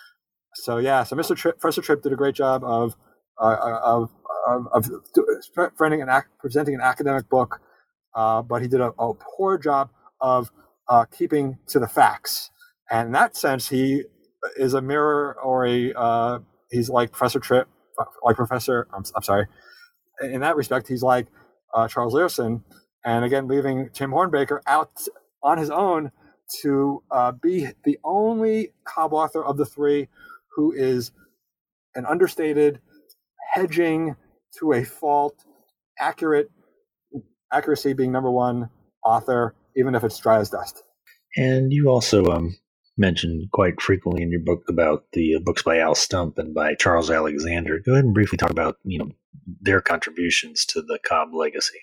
So yeah, so Mister Tripp, Professor Tripp did a great job of uh, of of, of presenting an, presenting an academic book, uh, but he did a, a poor job of uh, keeping to the facts. And in that sense, he is a mirror or a uh, he's like Professor Tripp, like Professor. I'm, I'm sorry. In that respect, he's like uh, Charles Learson, and again, leaving Tim Hornbaker out on his own to uh, be the only Cobb author of the three who is an understated, hedging to a fault, accurate, accuracy being number one author, even if it's dry as dust. And you also um, mentioned quite frequently in your book about the uh, books by Al Stump and by Charles Alexander. Go ahead and briefly talk about, you know, their contributions to the Cobb legacy.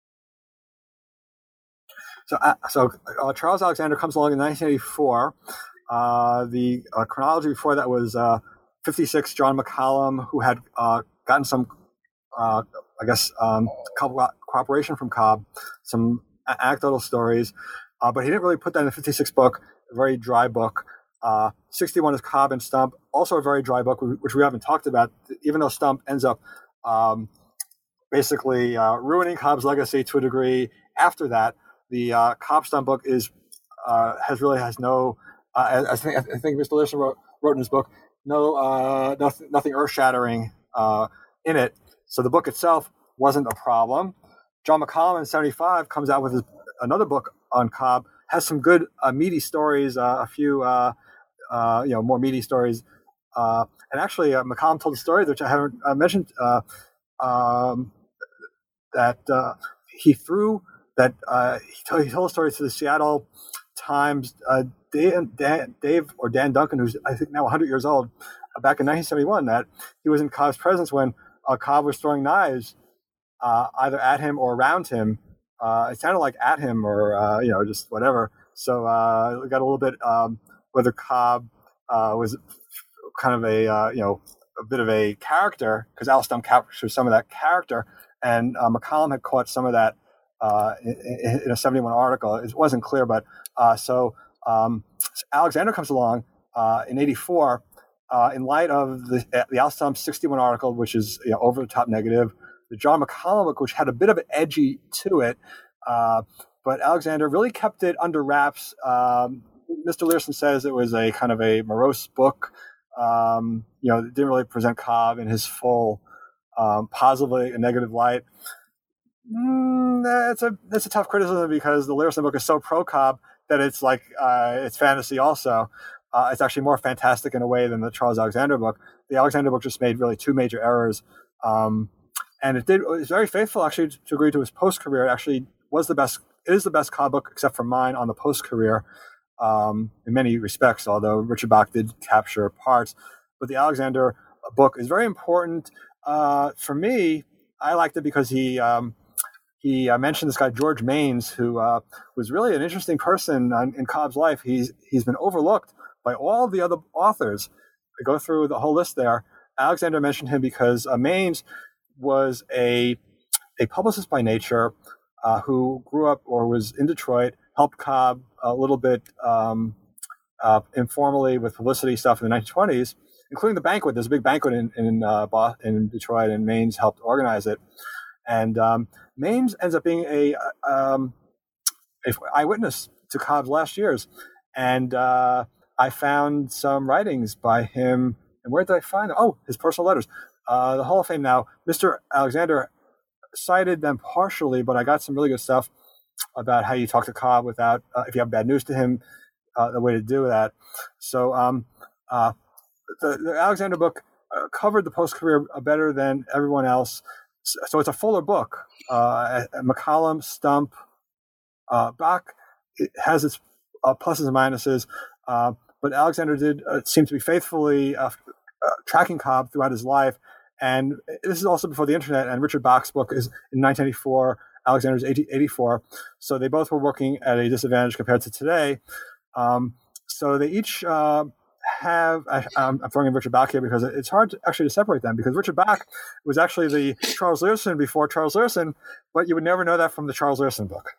So, uh, so uh, Charles Alexander comes along in nineteen eighty-four. Uh, the uh, chronology before that was uh, fifty-six, John McCallum, who had uh, gotten some, uh, I guess, um, co- cooperation from Cobb, some anecdotal stories, uh, but he didn't really put that in the fifty-six book, a very dry book. Uh, sixty-one is Cobb and Stump, also a very dry book, which we haven't talked about, even though Stump ends up um, basically uh, ruining Cobb's legacy to a degree. After that, the uh, Cobb Stump book is uh, has really has no. Uh, I think I think Mister Learson wrote, wrote in his book no uh, nothing, nothing earth shattering uh, in it. So the book itself wasn't a problem. John McCallum in seventy-five comes out with his, another book on Cobb. Has some good uh, meaty stories, uh, a few uh, uh, you know more meaty stories, uh, and actually uh, McCallum told a story which I haven't uh, mentioned uh, um, that uh, he threw. That uh, he, told, he told a story to the Seattle Times. Uh, Dan, Dan, Dave or Dan Duncan, who's I think now one hundred years old, uh, back in nineteen seventy-one, that he was in Cobb's presence when uh, Cobb was throwing knives uh, either at him or around him. Uh, it sounded like at him or uh, you know just whatever. So uh, we got a little bit um, whether Cobb uh, was kind of a uh, you know a bit of a character, because Al Stump captures some of that character, and uh, McCallum had caught some of that. Uh, in, in a seventy-one article. It wasn't clear, but uh, so um, Alexander comes along uh, in eighty-four uh, in light of the, the Al Stump sixty-one article, which is you know, over the top negative, the John McCallum book, which had a bit of an edgy to it, uh, but Alexander really kept it under wraps. Um, Mister Learson says it was a kind of a morose book. Um, you know, it didn't really present Cobb in his full um, positively and negative light. Mm, that's a that's a tough criticism because the Learson book is so pro Cobb that it's like uh, it's fantasy also. Uh, it's actually more fantastic in a way than the Charles Alexander book. The Alexander book just made really two major errors, um, and it did it was very faithful actually to agree to his post career. It actually was the best, it is the best Cobb book, except for mine, on the post-career um, in many respects, although Richard Bach did capture parts. But the Alexander book is very important. Uh, for me, I liked it because he um, he uh, mentioned this guy, George Maines, who uh, was really an interesting person on, in Cobb's life. He's He's been overlooked by all the other authors. I go through the whole list there. Alexander mentioned him because uh, Maines was a a publicist by nature uh, who grew up or was in Detroit, helped Cobb a little bit um, uh, informally with publicity stuff in the nineteen twenties, including the banquet. There's a big banquet in in, uh, in Detroit, and Maines helped organize it. And um, Maines ends up being a, um, a eyewitness to Cobb's last years. And uh, I found some writings by him. And where did I find them? Oh, his personal letters. Uh, the Hall of Fame now, Mister Alexander cited them partially, but I got some really good stuff about how you talk to Cobb without, uh, if you have bad news to him, uh, the way to do that. So um, uh, the, the Alexander book uh, covered the post-career better than everyone else. So, so it's a fuller book. Uh, McCollum, Stump, uh, Bach, it has its uh, pluses and minuses, uh, but Alexander did uh, seem to be faithfully uh, uh, tracking Cobb throughout his life. And this is also before the internet, and Richard Bach's book is in nineteen eighty-four, Alexander's eighty-four. So they both were working at a disadvantage compared to today. Um, so they each uh, have, I, I'm throwing in Richard Bach here because it's hard to, actually to separate them, because Richard Bach was actually the Charles Learson before Charles Learson, but you would never know that from the Charles Learson book.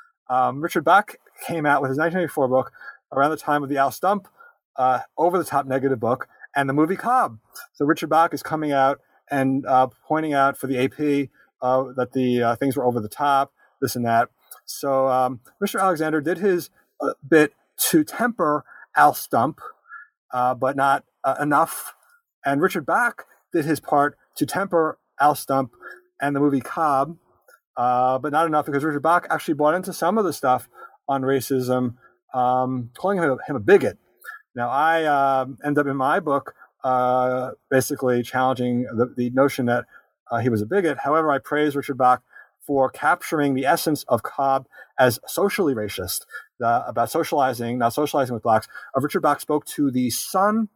Um, Richard Bach came out with his nineteen eighty-four book around the time of the Al Stump uh, over-the-top negative book and the movie Cobb. So Richard Bach is coming out and uh, pointing out for the A P uh, that the uh, things were over the top, this and that. So um, Mister Alexander did his uh, bit to temper Al Stump, uh, but not uh, enough. And Richard Bach did his part to temper Al Stump and the movie Cobb, uh, but not enough, because Richard Bach actually bought into some of the stuff on racism, um, calling him a, him a bigot. Now, I uh, end up in my book uh, basically challenging the, the notion that uh, he was a bigot. However, I praise Richard Bach for capturing the essence of Cobb as socially racist, uh, about socializing, not socializing with blacks. Uh, Richard Bach spoke to the son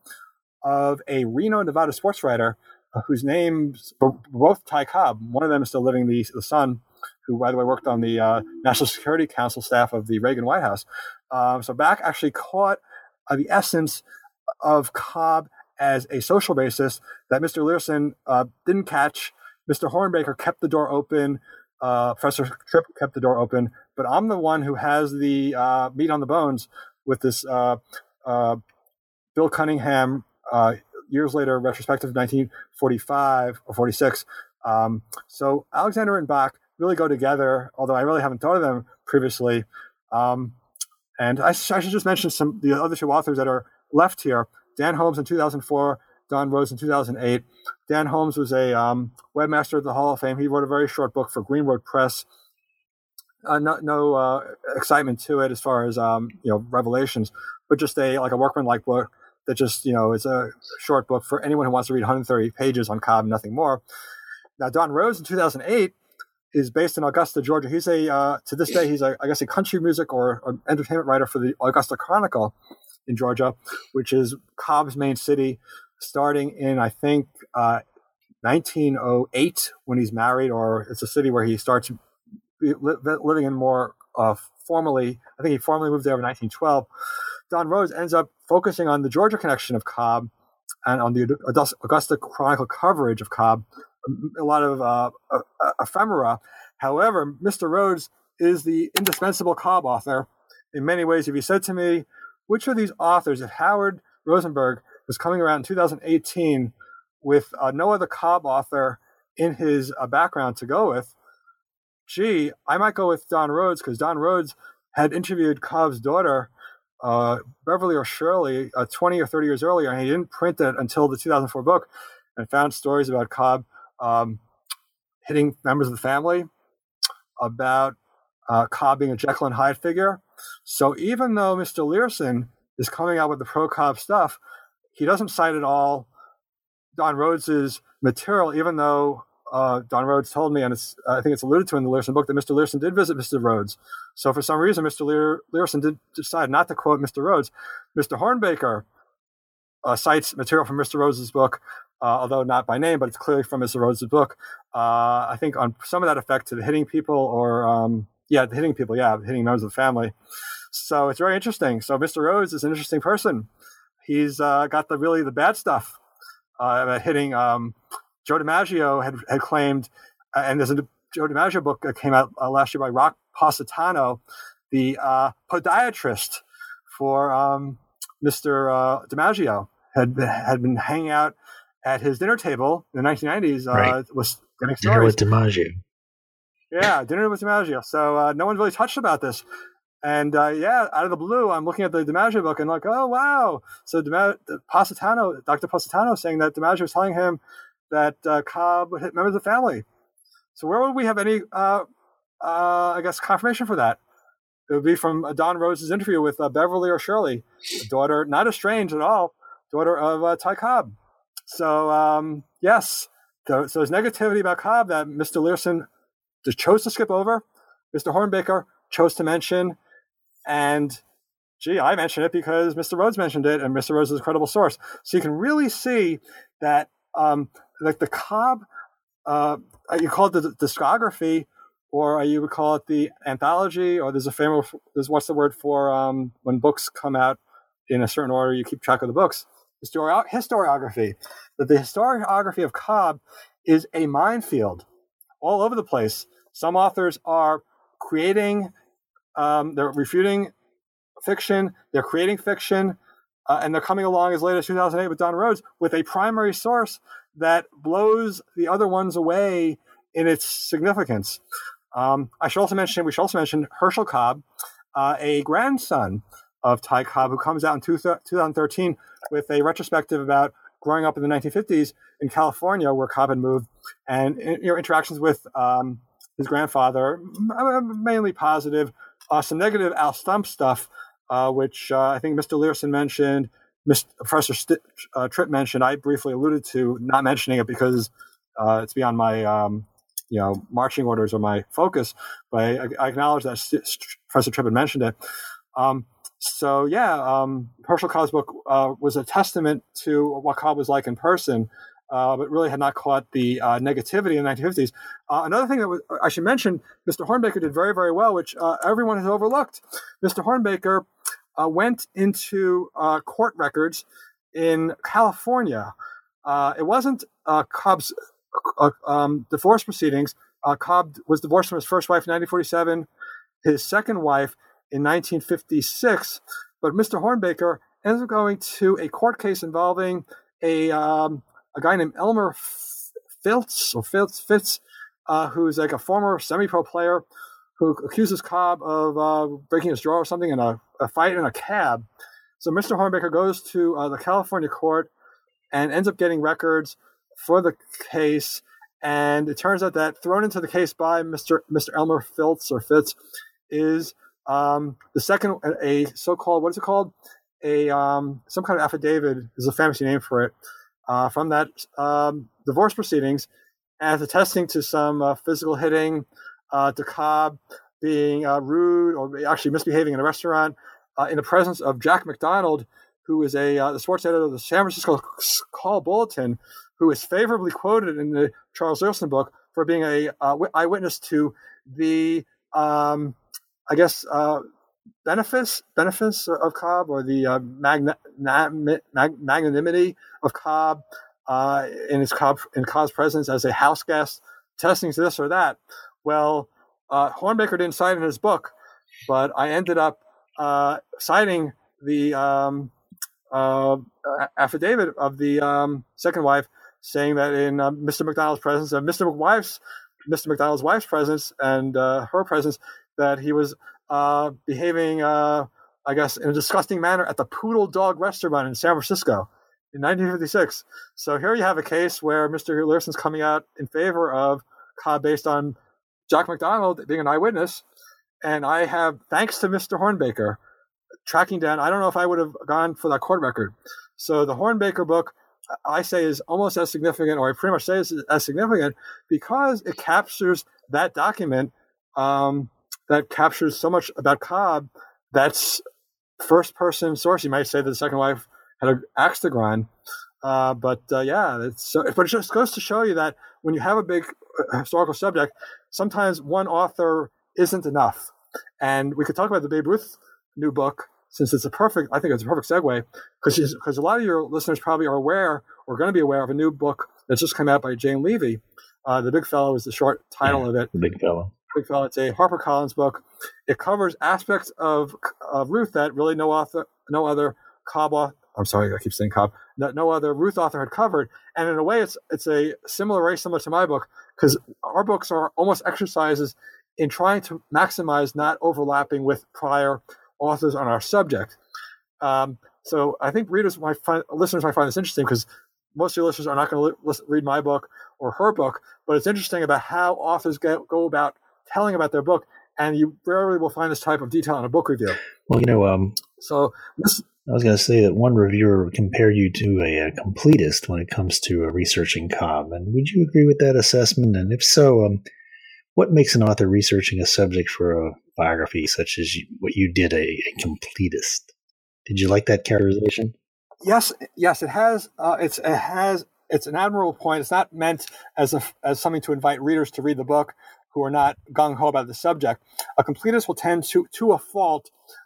of a Reno, Nevada sports writer uh, whose names were both Ty Cobb. One of them is still living, the, the son, who, by the way, worked on the uh, National Security Council staff of the Reagan White House. Um, so Bach actually caught uh, the essence of Cobb as a social racist that Mister Learson uh, didn't catch. Mister Hornbaker kept the door open. Uh, Professor Tripp kept the door open. But I'm the one who has the uh, meat on the bones with this uh, uh, Bill Cunningham, uh, years later, retrospective nineteen forty-five or forty-six. Um, so Alexander and Bach really go together, although I really haven't thought of them previously. Um, and I, I should just mention some the other two authors that are left here. Dan Holmes in two thousand four, Don Rhodes in two thousand eight. Dan Holmes was a um, webmaster at the Hall of Fame. He wrote a very short book for Greenwood Press. Uh, no no uh, excitement to it as far as um, you know revelations, but just a like a workman-like book that just you know is a short book for anyone who wants to read one hundred thirty pages on Cobb, nothing more. Now, Don Rhodes in two thousand eight is based in Augusta, Georgia. He's a uh, to this day he's a, I guess a country music or, or entertainment writer for the Augusta Chronicle in Georgia, which is Cobb's main city, starting in, I think, uh, nineteen oh eight when he's married, or it's a city where he starts li- living in more uh, formally. I think he formally moved there in nineteen twelve. Don Rhodes ends up focusing on the Georgia connection of Cobb and on the Augusta Chronicle coverage of Cobb, a lot of uh, ephemera. However, Mister Rhodes is the indispensable Cobb author. In many ways, if you said to me, which of these authors, if Howard Rosenberg was coming around in two thousand eighteen with uh, no other Cobb author in his uh, background to go with, gee, I might go with Don Rhodes, because Don Rhodes had interviewed Cobb's daughter, uh, Beverly or Shirley, uh, twenty or thirty years earlier, and he didn't print it until the two thousand four book, and found stories about Cobb um, hitting members of the family, about uh, Cobb being a Jekyll and Hyde figure. So even though Mister Learson is coming out with the pro-Cobb stuff, he doesn't cite at all Don Rhodes's material, even though uh, Don Rhodes told me, and it's, I think it's alluded to in the Learson book, that Mister Learson did visit Mister Rhodes. So for some reason, Mister Lear, Learson did decide not to quote Mister Rhodes. Mister Hornbaker uh, cites material from Mister Rhodes' book, uh, although not by name, but it's clearly from Mister Rhodes' book. Uh, I think on some of that effect to the hitting people, or um, yeah, the hitting people, yeah, hitting members of the family. So it's very interesting. So Mister Rhodes is an interesting person. He's uh, got the really the bad stuff uh, about hitting. Um, Joe DiMaggio had, had claimed, uh, and there's a Joe DiMaggio book that came out uh, last year by Rock Positano, the uh, podiatrist for um, Mister Uh, DiMaggio, had had been hanging out at his dinner table in the nineteen nineties. Uh, right. Was getting Dinner stories. with DiMaggio. Yeah, dinner with DiMaggio. So uh, no one's really touched about this. And uh, yeah, out of the blue, I'm looking at the DiMaggio book and like, oh, wow. So DiMaggio, Positano, Doctor Positano saying that DiMaggio was telling him that uh, Cobb would hit members of the family. So where would we have any, uh, uh, I guess, confirmation for that? It would be from uh, Don Rhodes' interview with uh, Beverly or Shirley, daughter, not estranged at all, daughter of uh, Ty Cobb. So, um, yes, so, so there's negativity about Cobb that Mister Learson just chose to skip over. Mister Hornbaker chose to mention. And, gee, I mentioned it because Mister Rhodes mentioned it, and Mister Rhodes is a credible source. So you can really see that, um, like the Cobb, uh, you call it the discography, or you would call it the anthology, or there's a famous, there's what's the word for um, when books come out in a certain order, you keep track of the books. Histori- historiography. That the historiography of Cobb is a minefield all over the place. Some authors are creating, um, they're refuting fiction, they're creating fiction, uh, and they're coming along as late as two thousand eight with Don Rhodes with a primary source that blows the other ones away in its significance. Um, I should also mention, we should also mention Herschel Cobb, uh, a grandson of Ty Cobb, who comes out in two thousand thirteen with a retrospective about growing up in the nineteen fifties in California, where Cobb had moved, and you know, interactions with um, his grandfather, mainly positive, uh, some negative Al Stump stuff, uh, which uh, I think Mister Learson mentioned, Mister Professor St- uh, Tripp mentioned. I briefly alluded to not mentioning it because uh, it's beyond my um, you know marching orders or my focus, but I, I acknowledge that St- Professor Tripp had mentioned it. Um, So, yeah, um, Herschel Cobb's book uh, was a testament to what Cobb was like in person, uh, but really had not caught the uh, negativity in the nineteen fifties. Uh, another thing that was, I should mention, Mister Hornbaker did very, very well, which uh, everyone has overlooked. Mister Hornbaker uh, went into uh, court records in California. Uh, it wasn't uh, Cobb's uh, um, divorce proceedings. Uh, Cobb was divorced from his first wife in nineteen forty-seven. His second wife in nineteen fifty-six, but Mister Hornbaker ends up going to a court case involving a um, a guy named Elmer Filtz or Filtz Fitz, uh, who's like a former semi-pro player who accuses Cobb of uh, breaking his jaw or something in a, a fight in a cab. So Mister Hornbaker goes to uh, the California court and ends up getting records for the case, and it turns out that thrown into the case by Mister Mister Elmer Filtz or Fitz is Um, the second, a so-called, what is it called? A um, some kind of affidavit is a fancy name for it, uh, from that um, divorce proceedings, as attesting to some uh, physical hitting, uh, to Cobb being uh, rude or actually misbehaving in a restaurant, uh, in the presence of Jack McDonald, who is a uh, the sports editor of the San Francisco Call Bulletin, who is favorably quoted in the Charles Learson book for being a uh, eyewitness to the um, I guess, uh, benefits benefits of Cobb, or the uh, magna, mag, magnanimity of Cobb uh, in his Cobb in Cobb's presence as a house guest, testing to this or that. Well, uh, Hornbaker didn't cite in his book, but I ended up uh, citing the um, uh, affidavit of the um, second wife, saying that in uh, Mister McDonald's presence, uh, Mister McWife's Mister McDonald's wife's presence, and uh, her presence, that he was uh, behaving, uh, I guess, in a disgusting manner at the Poodle Dog Restaurant in San Francisco in nineteen fifty-six. So here you have a case where Mister Learson's coming out in favor of Cobb based on Jack McDonald being an eyewitness. And I have, thanks to Mister Hornbaker, tracking down, I don't know if I would have gone for that court record. So the Hornbaker book I say is almost as significant, or I pretty much say is as significant, because it captures that document um, that captures so much about Cobb. That's first-person source. You might say that the second wife had an axe to grind, uh, but uh, yeah, it's so, but it just goes to show you that when you have a big historical subject, sometimes one author isn't enough. And we could talk about the Babe Ruth new book, since it's a perfect, I think it's a perfect segue, because because a lot of your listeners probably are aware or going to be aware of a new book that's just come out by Jane Levy. Uh, the Big Fellow is the short title yeah, of it. The Big Fellow. Big Fellow. It's a HarperCollins book. It covers aspects of of Ruth that really no author, no other Cobb author, I'm sorry, I keep saying Cobb, that no other Ruth author had covered. And in a way, it's it's a similar, very similar to my book, because our books are almost exercises in trying to maximize not overlapping with prior authors on our subject. Um, so I think readers might find, listeners might find this interesting, because most of your listeners are not going to li- read my book or her book, but it's interesting about how authors get, go about telling about their book, and you rarely will find this type of detail in a book review. Well, you know, um, so this, I was going to say that one reviewer compared you to a, a completist when it comes to uh, researching Cobb, and would you agree with that assessment? And if so, um, what makes an author researching a subject for a biography such as you, what you did, a, a completist? Did you like that characterization? Yes, yes, it has. Uh, it's it has. It's an admirable point. It's not meant as a as something to invite readers to read the book who are not gung ho about the subject. A completist will tend to, to a fault,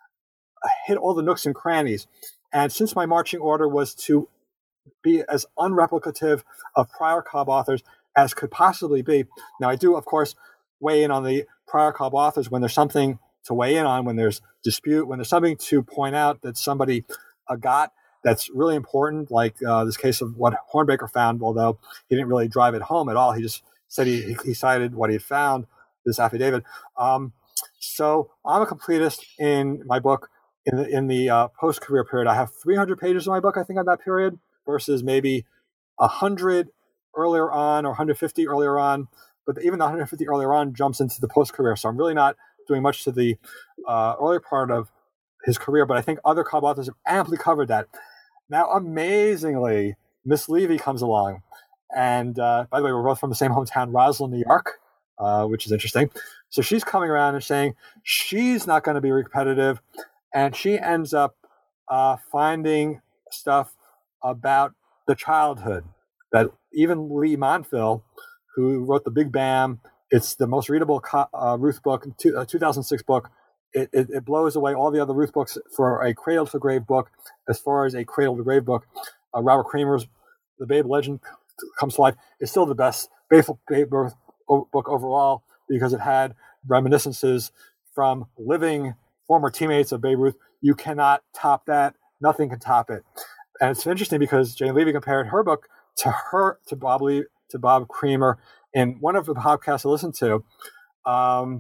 hit all the nooks and crannies. And since my marching order was to be as unreplicative of prior Cobb authors as could possibly be, now I do, of course, weigh in on the prior Cobb authors when there's something to weigh in on, when there's dispute, when there's something to point out that somebody uh, got that's really important, like uh, this case of what Hornbaker found, although he didn't really drive it home at all. He just said he, he cited what he had found, this affidavit. Um, so I'm a completist in my book. In the, in the uh, post-career period, I have three hundred pages in my book, I think, on that period, versus maybe one hundred earlier on or one hundred fifty earlier on. But even the one hundred fifty earlier on jumps into the post-career. So I'm really not doing much to the uh, earlier part of his career, but I think other Cobb authors have amply covered that. Now, amazingly, Miss Levy comes along. And uh, by the way, we're both from the same hometown, Roslyn, New York, uh, which is interesting. So she's coming around and saying she's not going to be repetitive. And she ends up uh, finding stuff about the childhood that even Lee Montville, who wrote the Big Bam, it's the most readable uh, Ruth book, two, uh, two thousand six book. It, it, it blows away all the other Ruth books for a cradle to grave book. As far as a cradle to grave book, uh, Robert Kramer's The Babe Legend Comes to Life is still the best Babe, Babe Ruth book overall, because it had reminiscences from living former teammates of Babe Ruth. You cannot top that. Nothing can top it. And it's interesting because Jane Levy compared her book to her to Bob Lee, to Bob Creamer in one of the podcasts I listened to. Um,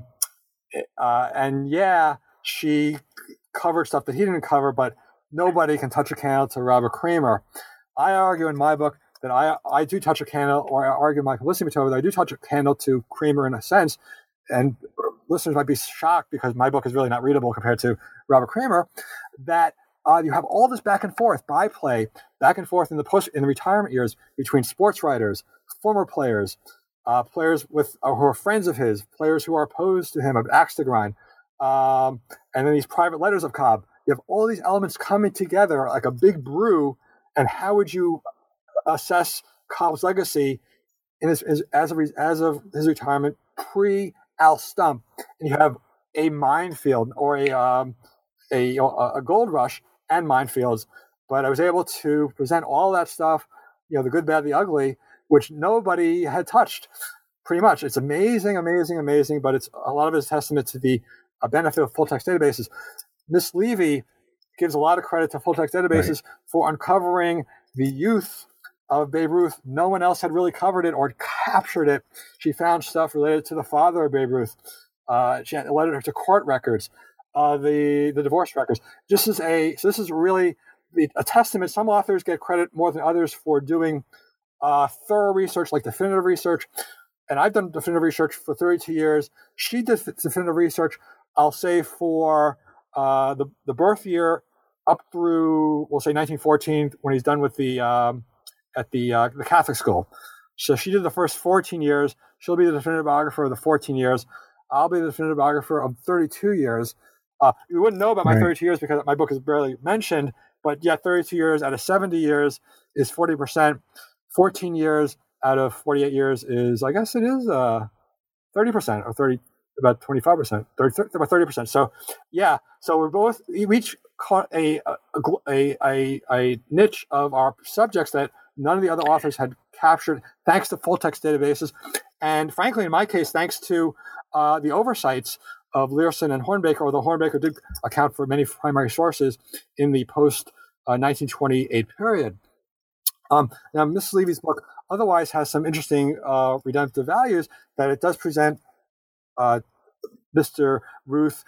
uh, and yeah, she covered stuff that he didn't cover, but nobody can touch a candle to Robert Creamer. I argue in my book that I I do touch a candle, or I argue in my publicity material that I do touch a candle to Creamer in a sense. And listeners might be shocked, because my book is really not readable compared to Robert Creamer, that uh, you have all this back and forth, byplay, back and forth in the post in the retirement years between sports writers, former players, uh, players with uh, who are friends of his, players who are opposed to him, of axe to grind, um, and then these private letters of Cobb. You have all these elements coming together like a big brew. And how would you assess Cobb's legacy in his, his, as of as of his retirement pre Al Stump? And you have a minefield, or a um, a a gold rush and minefields. But I was able to present all that stuff, you know, the good, bad, the ugly, which nobody had touched. Pretty much, it's amazing, amazing, amazing. But it's a lot of it is testament to the uh, benefit of full text databases. Miss Levy gives a lot of credit to full text databases right. for uncovering the youth of Babe Ruth. No one else had really covered it or captured it. She found stuff related to the father of Babe Ruth. Uh, she had led her to court records, uh, the the divorce records. This is a so this is really a testament. Some authors get credit more than others for doing uh, thorough research, like definitive research. And I've done definitive research for thirty-two years. She did definitive research, I'll say, for uh, the the birth year up through, we'll say nineteen fourteen, when he's done with the um, at the uh, the Catholic school. So she did the first fourteen years. She'll be the definitive biographer of the fourteen years. I'll be the definitive biographer of thirty-two years. Uh, you wouldn't know about my right. thirty-two years because my book is barely mentioned, but yet thirty-two years out of seventy years is forty percent. fourteen years out of forty-eight years is, I guess it is uh, thirty percent or thirty, about twenty-five percent, thirty, about thirty percent. So, yeah, so we're both, we each caught a, a, a, a niche of our subjects that none of the other authors had captured, thanks to full text databases. And frankly, in my case, thanks to uh, the oversights of Learson and Hornbaker, although Hornbaker did account for many primary sources in the post nineteen twenty-eight period. Um, now, Miss Levy's book otherwise has some interesting uh, redemptive values that it does present uh, Mister Ruth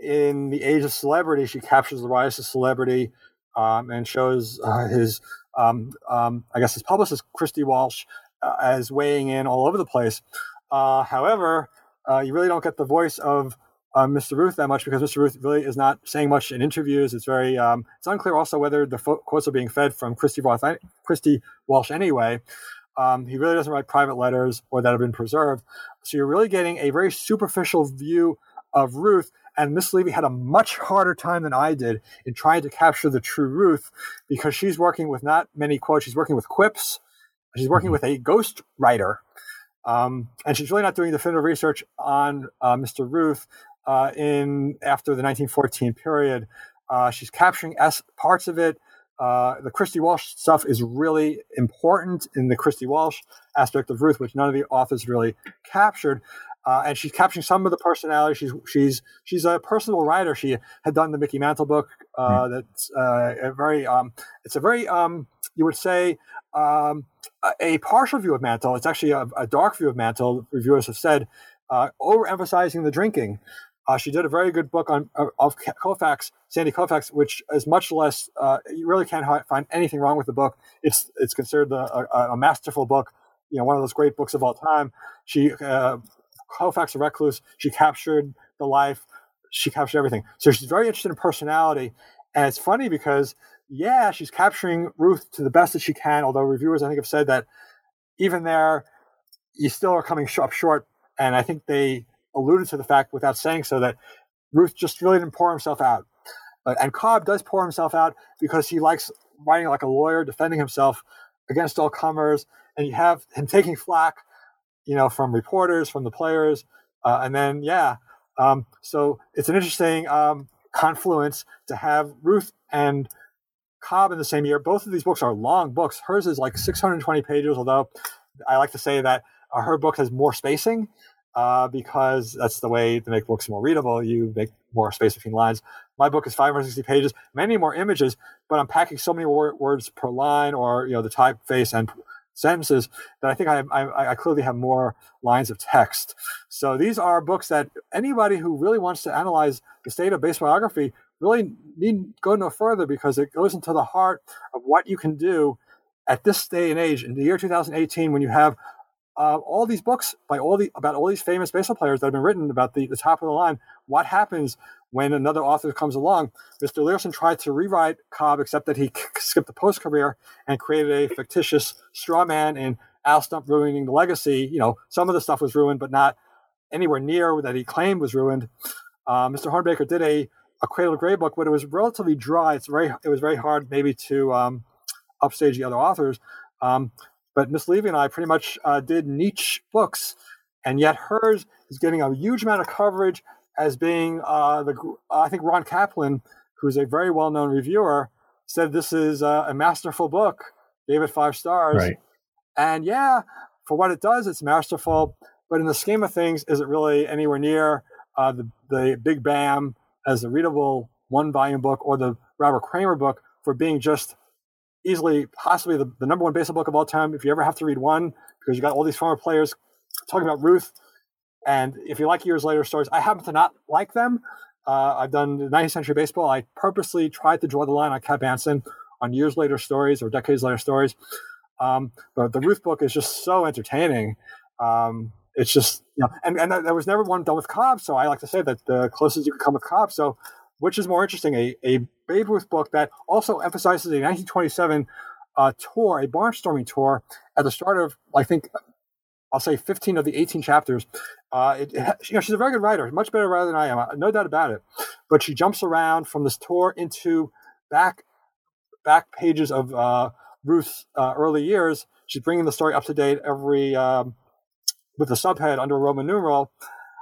in the age of celebrity. She captures the rise of celebrity um, and shows uh, his, um, um, I guess, his publicist, Christy Walsh, uh, as weighing in all over the place. Uh, however, uh, you really don't get the voice of uh, Mister Ruth that much because Mister Ruth really is not saying much in interviews. It's very, um, it's unclear also whether the fo- quotes are being fed from Christy, Roth, Christy Walsh anyway. Um, he really doesn't write private letters or that have been preserved. So you're really getting a very superficial view of Ruth. And Miss Levy had a much harder time than I did in trying to capture the true Ruth because she's working with not many quotes. She's working with quips. She's working with a ghost writer. Um, and she's really not doing definitive research on uh, Mister Ruth uh, in after the nineteen fourteen period. Uh, she's capturing S parts of it. Uh, the Christy Walsh stuff is really important in the Christy Walsh aspect of Ruth, which none of the authors really captured. Uh, and she's capturing some of the personality. She's she's she's a personal writer. She had done the Mickey Mantle book. Uh, mm. That's uh, a very um, it's a very um, you would say um, a, a partial view of Mantle. It's actually a, a dark view of Mantle. Reviewers have said uh, overemphasizing the drinking. Uh, she did a very good book on uh, of Koufax, Sandy Koufax, which is much less. Uh, you really can't ha- find anything wrong with the book. It's it's considered a, a, a masterful book. You know, one of those great books of all time. She. Uh, Koufax, a recluse, she captured the life, she captured everything. So she's very interested in personality. And it's funny because, yeah, she's capturing Ruth to the best that she can, although reviewers, I think, have said that even there, you still are coming up short. And I think they alluded to the fact, without saying so, that Ruth just really didn't pour himself out. Uh, and Cobb does pour himself out because he likes writing like a lawyer, defending himself against all comers. And you have him taking flack, you know, from reporters, from the players. Uh, and then, yeah. Um, so it's an interesting um, confluence to have Ruth and Cobb in the same year. Both of these books are long books. Hers is like six hundred twenty pages, although I like to say that uh, her book has more spacing uh, because that's the way to make books more readable. You make more space between lines. My book is five hundred sixty pages, many more images, but I'm packing so many wor- words per line or, you know, the typeface and sentences that I think I, I, I clearly have more lines of text. So these are books that anybody who really wants to analyze the state of base biography really need go no further because it goes into the heart of what you can do at this day and age in the year two thousand eighteen when you have uh, all these books by all the about all these famous baseball players that have been written about the, the top of the line. What happens when another author comes along? Mister Learson tried to rewrite Cobb, except that he skipped the post-career and created a fictitious straw man in Al Stump ruining the legacy. You know, some of the stuff was ruined, but not anywhere near that he claimed was ruined. Uh, Mister Hornbaker did a, a Cradle of Gray book, but it was relatively dry. It's very it was very hard maybe to um, upstage the other authors. Um, but Miss Levy and I pretty much uh, did niche books, and yet hers is getting a huge amount of coverage as being uh, the uh, I think Ron Kaplan, who's a very well-known reviewer, said this is uh, a masterful book, gave it five stars. Right. And yeah, for what it does, it's masterful. But in the scheme of things, is it really anywhere near uh, the, the Big Bam as a readable one-volume book or the Robert Kramer book for being just easily, possibly the, the number one baseball book of all time if you ever have to read one, because you got all these former players talking about Ruth. And if you like Years Later stories, I happen to not like them. Uh, I've done nineteenth century baseball. I purposely tried to draw the line on Cap Anson on Years Later stories or Decades Later stories. Um, but the Ruth book is just so entertaining. Um, it's just, you know, and, and there was never one done with Cobb. So I like to say that the closest you could come with Cobb. So which is more interesting, a, a Babe Ruth book that also emphasizes a nineteen twenty-seven uh, tour, a barnstorming tour at the start of, I think, I'll say fifteen of the eighteen chapters. Uh, it, it, you know, she's a very good writer, much better writer than I am, no doubt about it. But she jumps around from this tour into back back pages of uh, Ruth's uh, early years. She's bringing the story up to date every um, with the subhead under a Roman numeral.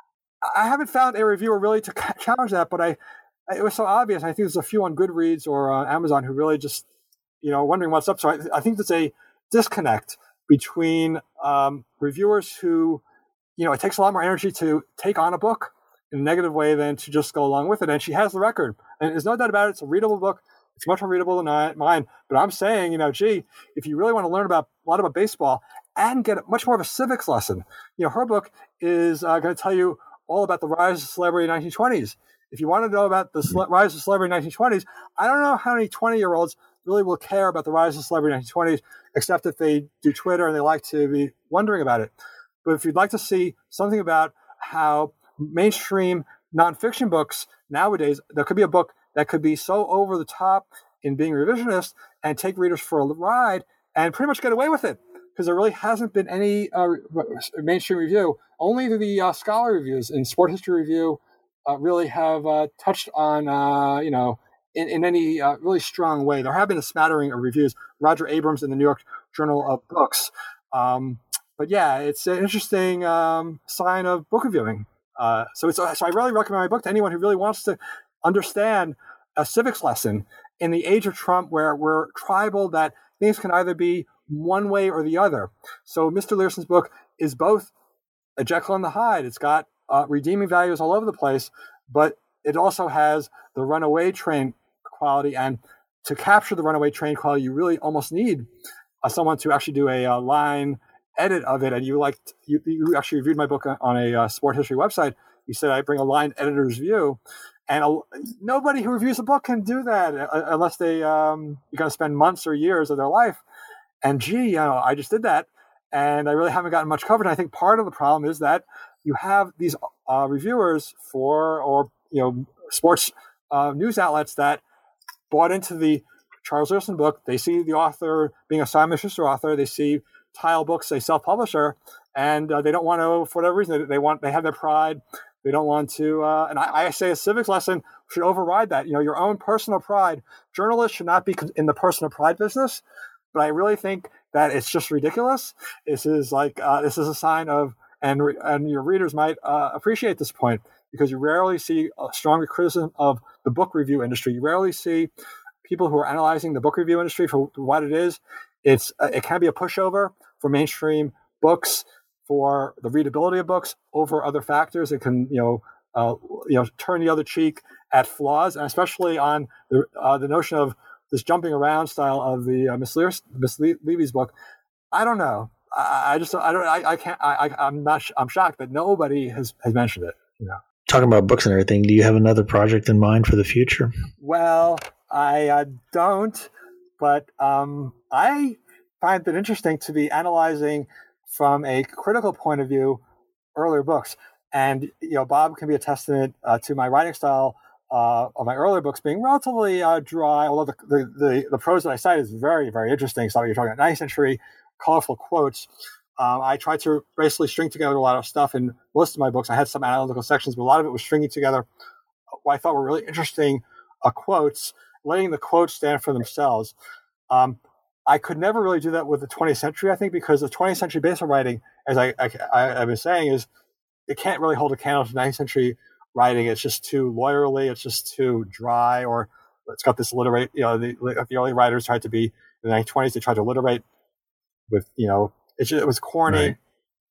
I haven't found a reviewer really to challenge that, but I it was so obvious. I think there's a few on Goodreads or on Amazon who really just, you know, wondering what's up. So I, I think there's a disconnect between um, reviewers who, you know, it takes a lot more energy to take on a book in a negative way than to just go along with it. And she has the record. And there's no doubt about it. It's a readable book. It's much more readable than I, mine. But I'm saying, you know, gee, if you really want to learn about a lot about baseball and get much more of a civics lesson, you know, her book is uh, going to tell you all about the rise of celebrity in the nineteen twenties. If you want to know about the cele- rise of celebrity in the nineteen twenties, I don't know how many twenty-year-olds really will care about the rise of celebrity in the nineteen twenties, except if they do Twitter and they like to be wondering about it. But if you'd like to see something about how mainstream nonfiction books nowadays, there could be a book that could be so over the top in being revisionist and take readers for a ride and pretty much get away with it, because there really hasn't been any uh, mainstream review. Only the uh, scholar reviews in Sport History Review uh, really have uh, touched on, uh, you know, in, in any uh, really strong way. There have been a smattering of reviews. Roger Abrams in the New York Journal of Books. Um, but yeah, it's an interesting um, sign of book reviewing. Uh, so, it's, so I really recommend my book to anyone who really wants to understand a civics lesson in the age of Trump, where we're tribal, that things can either be one way or the other. So Mister Learson's book is both a Jekyll and the Hyde. It's got uh, redeeming values all over the place, but it also has the runaway train quality. And to capture the runaway train quality, you really almost need uh, someone to actually do a, a line edit of it. And you like you, you actually reviewed my book on a uh, sport history website. You said I bring a line editor's view, and a, nobody who reviews a book can do that uh, unless they um, you're going to spend months or years of their life. And gee, you know, I just did that, and I really haven't gotten much coverage. And I think part of the problem is that you have these uh, reviewers for, or you know, sports uh, news outlets that bought into the Charles Learson book. They see the author being a Simon Schuster author. They see Tile Books, a self-publisher, and uh, they don't want to, for whatever reason, they, they want, they have their pride. They don't want to, uh, and I, I say a civics lesson should override that. You know, your own personal pride. Journalists should not be in the personal pride business. But I really think that it's just ridiculous. This is like uh, this is a sign of, and and your readers might uh, appreciate this point, because you rarely see a stronger criticism of the book review industry. You rarely see people who are analyzing the book review industry for what it is. It's uh, it can be a pushover for mainstream books, for the readability of books over other factors. It can, you know, uh, you know, turn the other cheek at flaws, and especially on the uh, the notion of this jumping around style of the uh, Miss Lear, Miss Le- Levy's book. I don't know. I, I just I don't I, I can't I, I I'm not sh- I'm shocked that nobody has, has mentioned it. You know, talking about books and everything. Do you have another project in mind for the future? Well, I uh, don't, but um, I find it interesting to be analyzing from a critical point of view earlier books, and you know, Bob can be a testament uh, to my writing style. Uh, of my earlier books being relatively uh, dry, although the, the, the, the prose that I cite is very, very interesting. So you're talking about nineteenth century, colorful quotes. Um, I tried to basically string together a lot of stuff in most of my books. I had some analytical sections, but a lot of it was stringing together what I thought were really interesting uh, quotes, letting the quotes stand for themselves. Um, I could never really do that with the twentieth century, I think, because the twentieth century baseball writing, as I, I, I, I've been saying, is it can't really hold a candle to nineteenth century writing. It's just too lawyerly. It's just too dry, or it's got this literate, you know, the, the early writers tried to be, in the nineteen twenties, they tried to alliterate with, you know, it, just, it was corny. Right.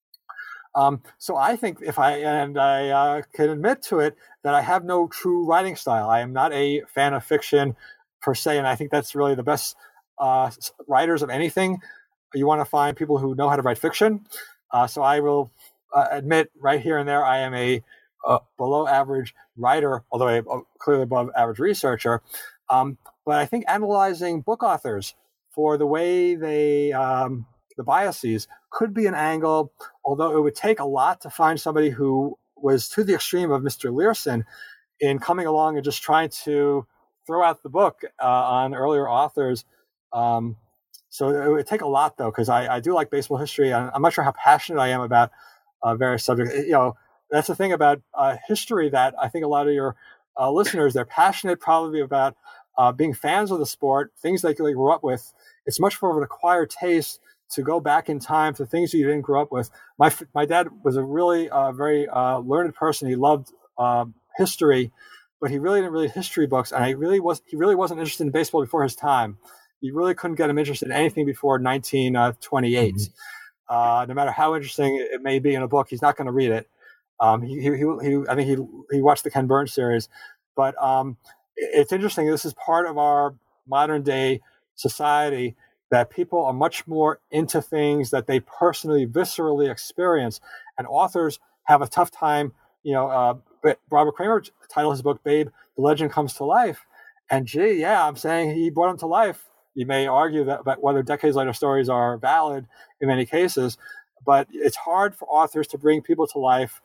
Um, so I think if I, and I uh, can admit to it, that I have no true writing style. I am not a fan of fiction per se, and I think that's really the best uh, writers of anything. You want to find people who know how to write fiction. Uh, so I will uh, admit right here and there, I am a a below average writer, although I'm a clearly above average researcher. Um, but I think analyzing book authors for the way they, um, the biases could be an angle, although it would take a lot to find somebody who was to the extreme of Mister Learson in coming along and just trying to throw out the book uh, on earlier authors. Um, So it would take a lot, though, because I, I do like baseball history. I'm, I'm not sure how passionate I am about uh, various subjects. You know, that's the thing about uh, history that I think a lot of your uh, listeners, they're passionate probably about uh, being fans of the sport, things they grew up with. It's much more of an acquired taste to go back in time to things you didn't grow up with. My my dad was a really uh, very uh, learned person. He loved uh, history, but he really didn't read history books, and I really was he really wasn't interested in baseball before his time. You really couldn't get him interested in anything before nineteen twenty-eight. Mm-hmm. Uh, no matter how interesting it may be in a book, he's not going to read it. Um, he, he, he, I think he he watched the Ken Burns series, but um, it's interesting. This is part of our modern day society that people are much more into things that they personally, viscerally experience, and authors have a tough time. You know, uh, but Robert Kramer titled his book "Babe: The Legend Comes to Life," and gee, yeah, I'm saying he brought him to life. You may argue that about whether decades later stories are valid in many cases, but it's hard for authors to bring people to life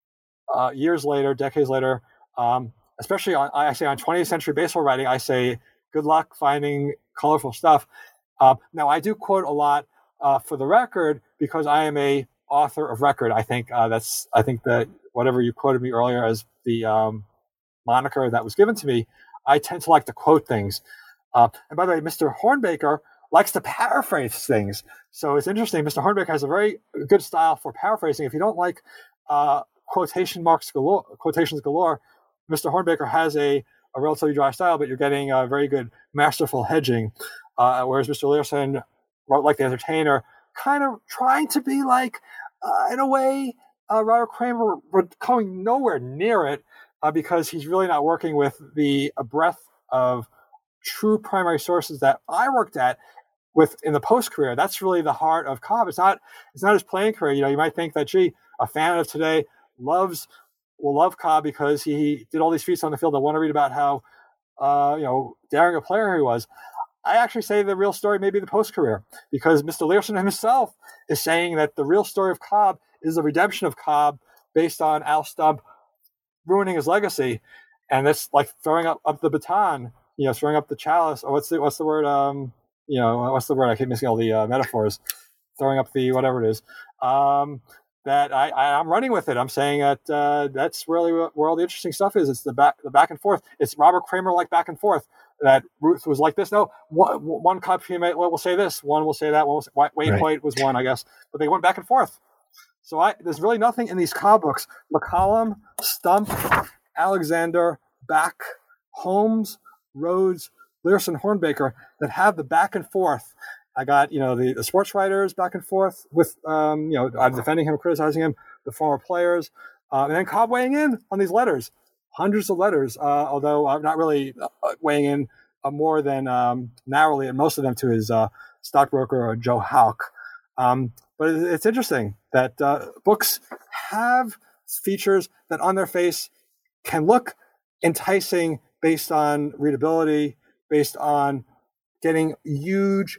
uh, years later, decades later, um, especially on, I say on twentieth century baseball writing. I say, good luck finding colorful stuff. Uh, now, I do quote a lot uh, for the record because I am a author of record. I think uh, that's I think that whatever you quoted me earlier as the um, moniker that was given to me, I tend to like to quote things. Uh, and by the way, Mister Hornbaker likes to paraphrase things. So it's interesting. Mister Hornbaker has a very good style for paraphrasing. If you don't like uh, quotation marks galore, quotations galore, Mister Hornbaker has a, a relatively dry style, but you're getting a very good masterful hedging. Uh, whereas Mister Learson wrote like The Entertainer, kind of trying to be like, uh, in a way, uh, Robert Kramer, but going nowhere near it uh, because he's really not working with the a breadth of true primary sources that I worked at with in the post career. That's really the heart of Cobb. It's not it's not his playing career. You know, you might think that, gee, a fan of today loves will love Cobb because he did all these feats on the field. I want to read about how uh, you know daring a player he was. I actually say the real story may be the post career because Mister Learson himself is saying that the real story of Cobb is the redemption of Cobb based on Al Stump ruining his legacy, and that's like throwing up, up the baton. You know, throwing up the chalice, or what's the what's the word? Um, you know, what's the word? I keep missing all the uh, metaphors. Throwing up the whatever it is. Um, that I, I I'm running with it. I'm saying that uh, that's really where all the interesting stuff is. It's the back the back and forth. It's Robert Kramer like back and forth. That Ruth was like this. No, one, one Cobb teammate will say this. One will say that. One will say, Wayne right. Hoyt was one, I guess. But they went back and forth. So I there's really nothing in these Cobb books. McCollum, Stump, Alexander, Back, Holmes, Rhodes, Learson, Hornbaker that have the back and forth. I got, you know, the, the sports writers back and forth with, um, you know, I'm defending him, criticizing him, the former players, uh, and then Cobb weighing in on these letters, hundreds of letters, uh, although I'm not really uh, weighing in uh, more than um, narrowly, and most of them to his uh, stockbroker, uh, Joe Houck. Um, but it, it's interesting that uh, books have features that on their face can look enticing based on readability, based on getting huge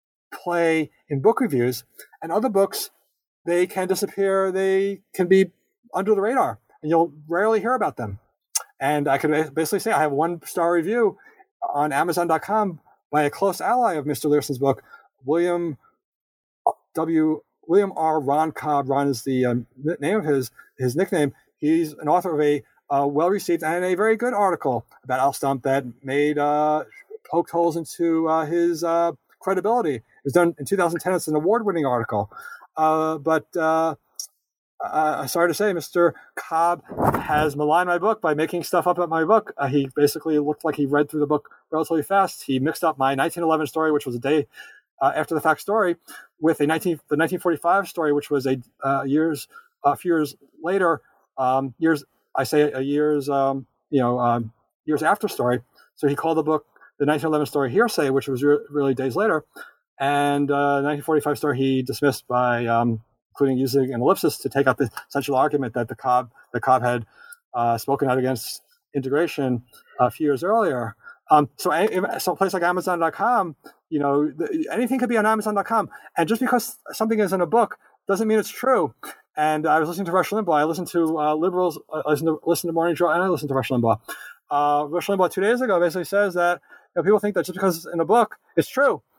play in book reviews, and other books, they can disappear. They can be under the radar, and you'll rarely hear about them. And I could basically say I have one star review on Amazon dot com by a close ally of Mister Learson's book, William W. William R. Ron Cobb. Ron is the um, name of his his nickname. He's an author of a uh, well-received and a very good article about Al Stump that made uh, poked holes into uh, his uh, credibility. It was done in two thousand ten. It's an award-winning article. Uh, but uh, uh, sorry to say, Mister Cobb has maligned my book by making stuff up about my book. Uh, he basically looked like he read through the book relatively fast. He mixed up my nineteen eleven story, which was a day uh, after the fact story, with a nineteen the nineteen forty-five story, which was a uh, years a few years later. Um, years I say a years um, you know um, years after story. So he called the book the nineteen eleven story hearsay, which was re- really days later, and uh, the nineteen forty-five story he dismissed by um, including using an ellipsis to take out the central argument that the Cobb the Cobb had uh, spoken out against integration a few years earlier. Um, so, so a place like Amazon dot com, you know, the, anything could be on Amazon dot com, and just because something is in a book doesn't mean it's true. And I was listening to Rush Limbaugh. I listened to uh, liberals. I listened to listen to Morning Joe, and I listened to Rush Limbaugh. Uh, Rush Limbaugh two days ago basically says that you know, people think that just because it's in a book, it's true.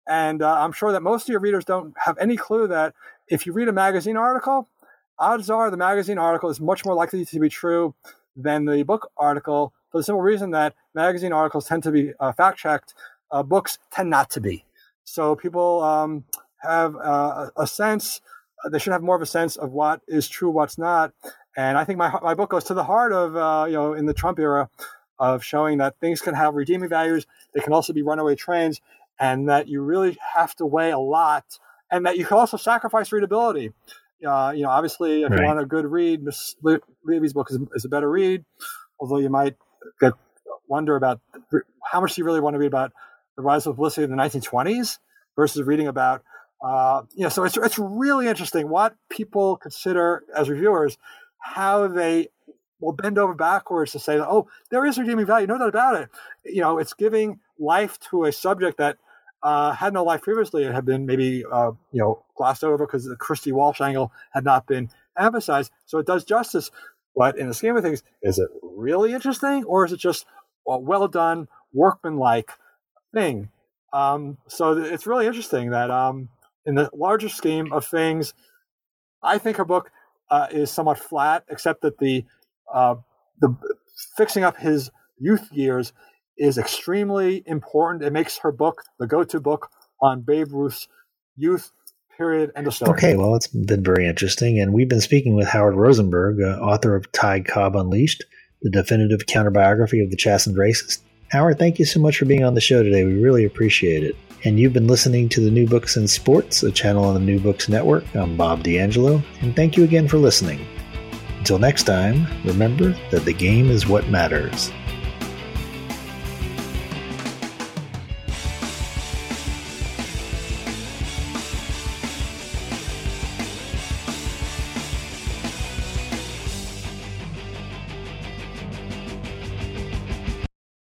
And uh, I'm sure that most of your readers don't have any clue that if you read a magazine article, odds are the magazine article is much more likely to be true than the book article, for the simple reason that magazine articles tend to be uh, fact-checked. Uh, books tend not to be. So people um, have uh, a sense, uh, they should have more of a sense of what is true, what's not. And I think my my book goes to the heart of, uh, you know, in the Trump era, of showing that things can have redeeming values. They can also be runaway trains, and that you really have to weigh a lot, and that you can also sacrifice readability. Uh, you know, obviously, if right. you want a good read, Miss Levy's book is, is a better read, although you might get, wonder about how much do you really want to read about the rise of publicity in the nineteen twenties versus reading about, uh, you know, so it's it's really interesting what people consider as reviewers, how they will bend over backwards to say, oh, there is redeeming value, no doubt about it. You know, it's giving life to a subject that uh, had no life previously. It had been maybe, uh, you know, glossed over because the Christy Walsh angle had not been emphasized. So it does justice. But in the scheme of things, is it really interesting, or is it just a well done, workmanlike thing? Um, so it's really interesting that um, in the larger scheme of things, I think her book uh, is somewhat flat, except that the Uh, the fixing up his youth years is extremely important. It makes her book the go-to book on Babe Ruth's youth, period, end of story. Okay, well, it's been very interesting. And we've been speaking with Howard Rosenberg, uh, author of Ty Cobb Unleashed, the definitive counterbiography of the chastened racist. Howard, thank you so much for being on the show today. We really appreciate it. And you've been listening to the New Books in Sports, a channel on the New Books Network. I'm Bob D'Angelo, and thank you again for listening. Until next time, remember that the game is what matters.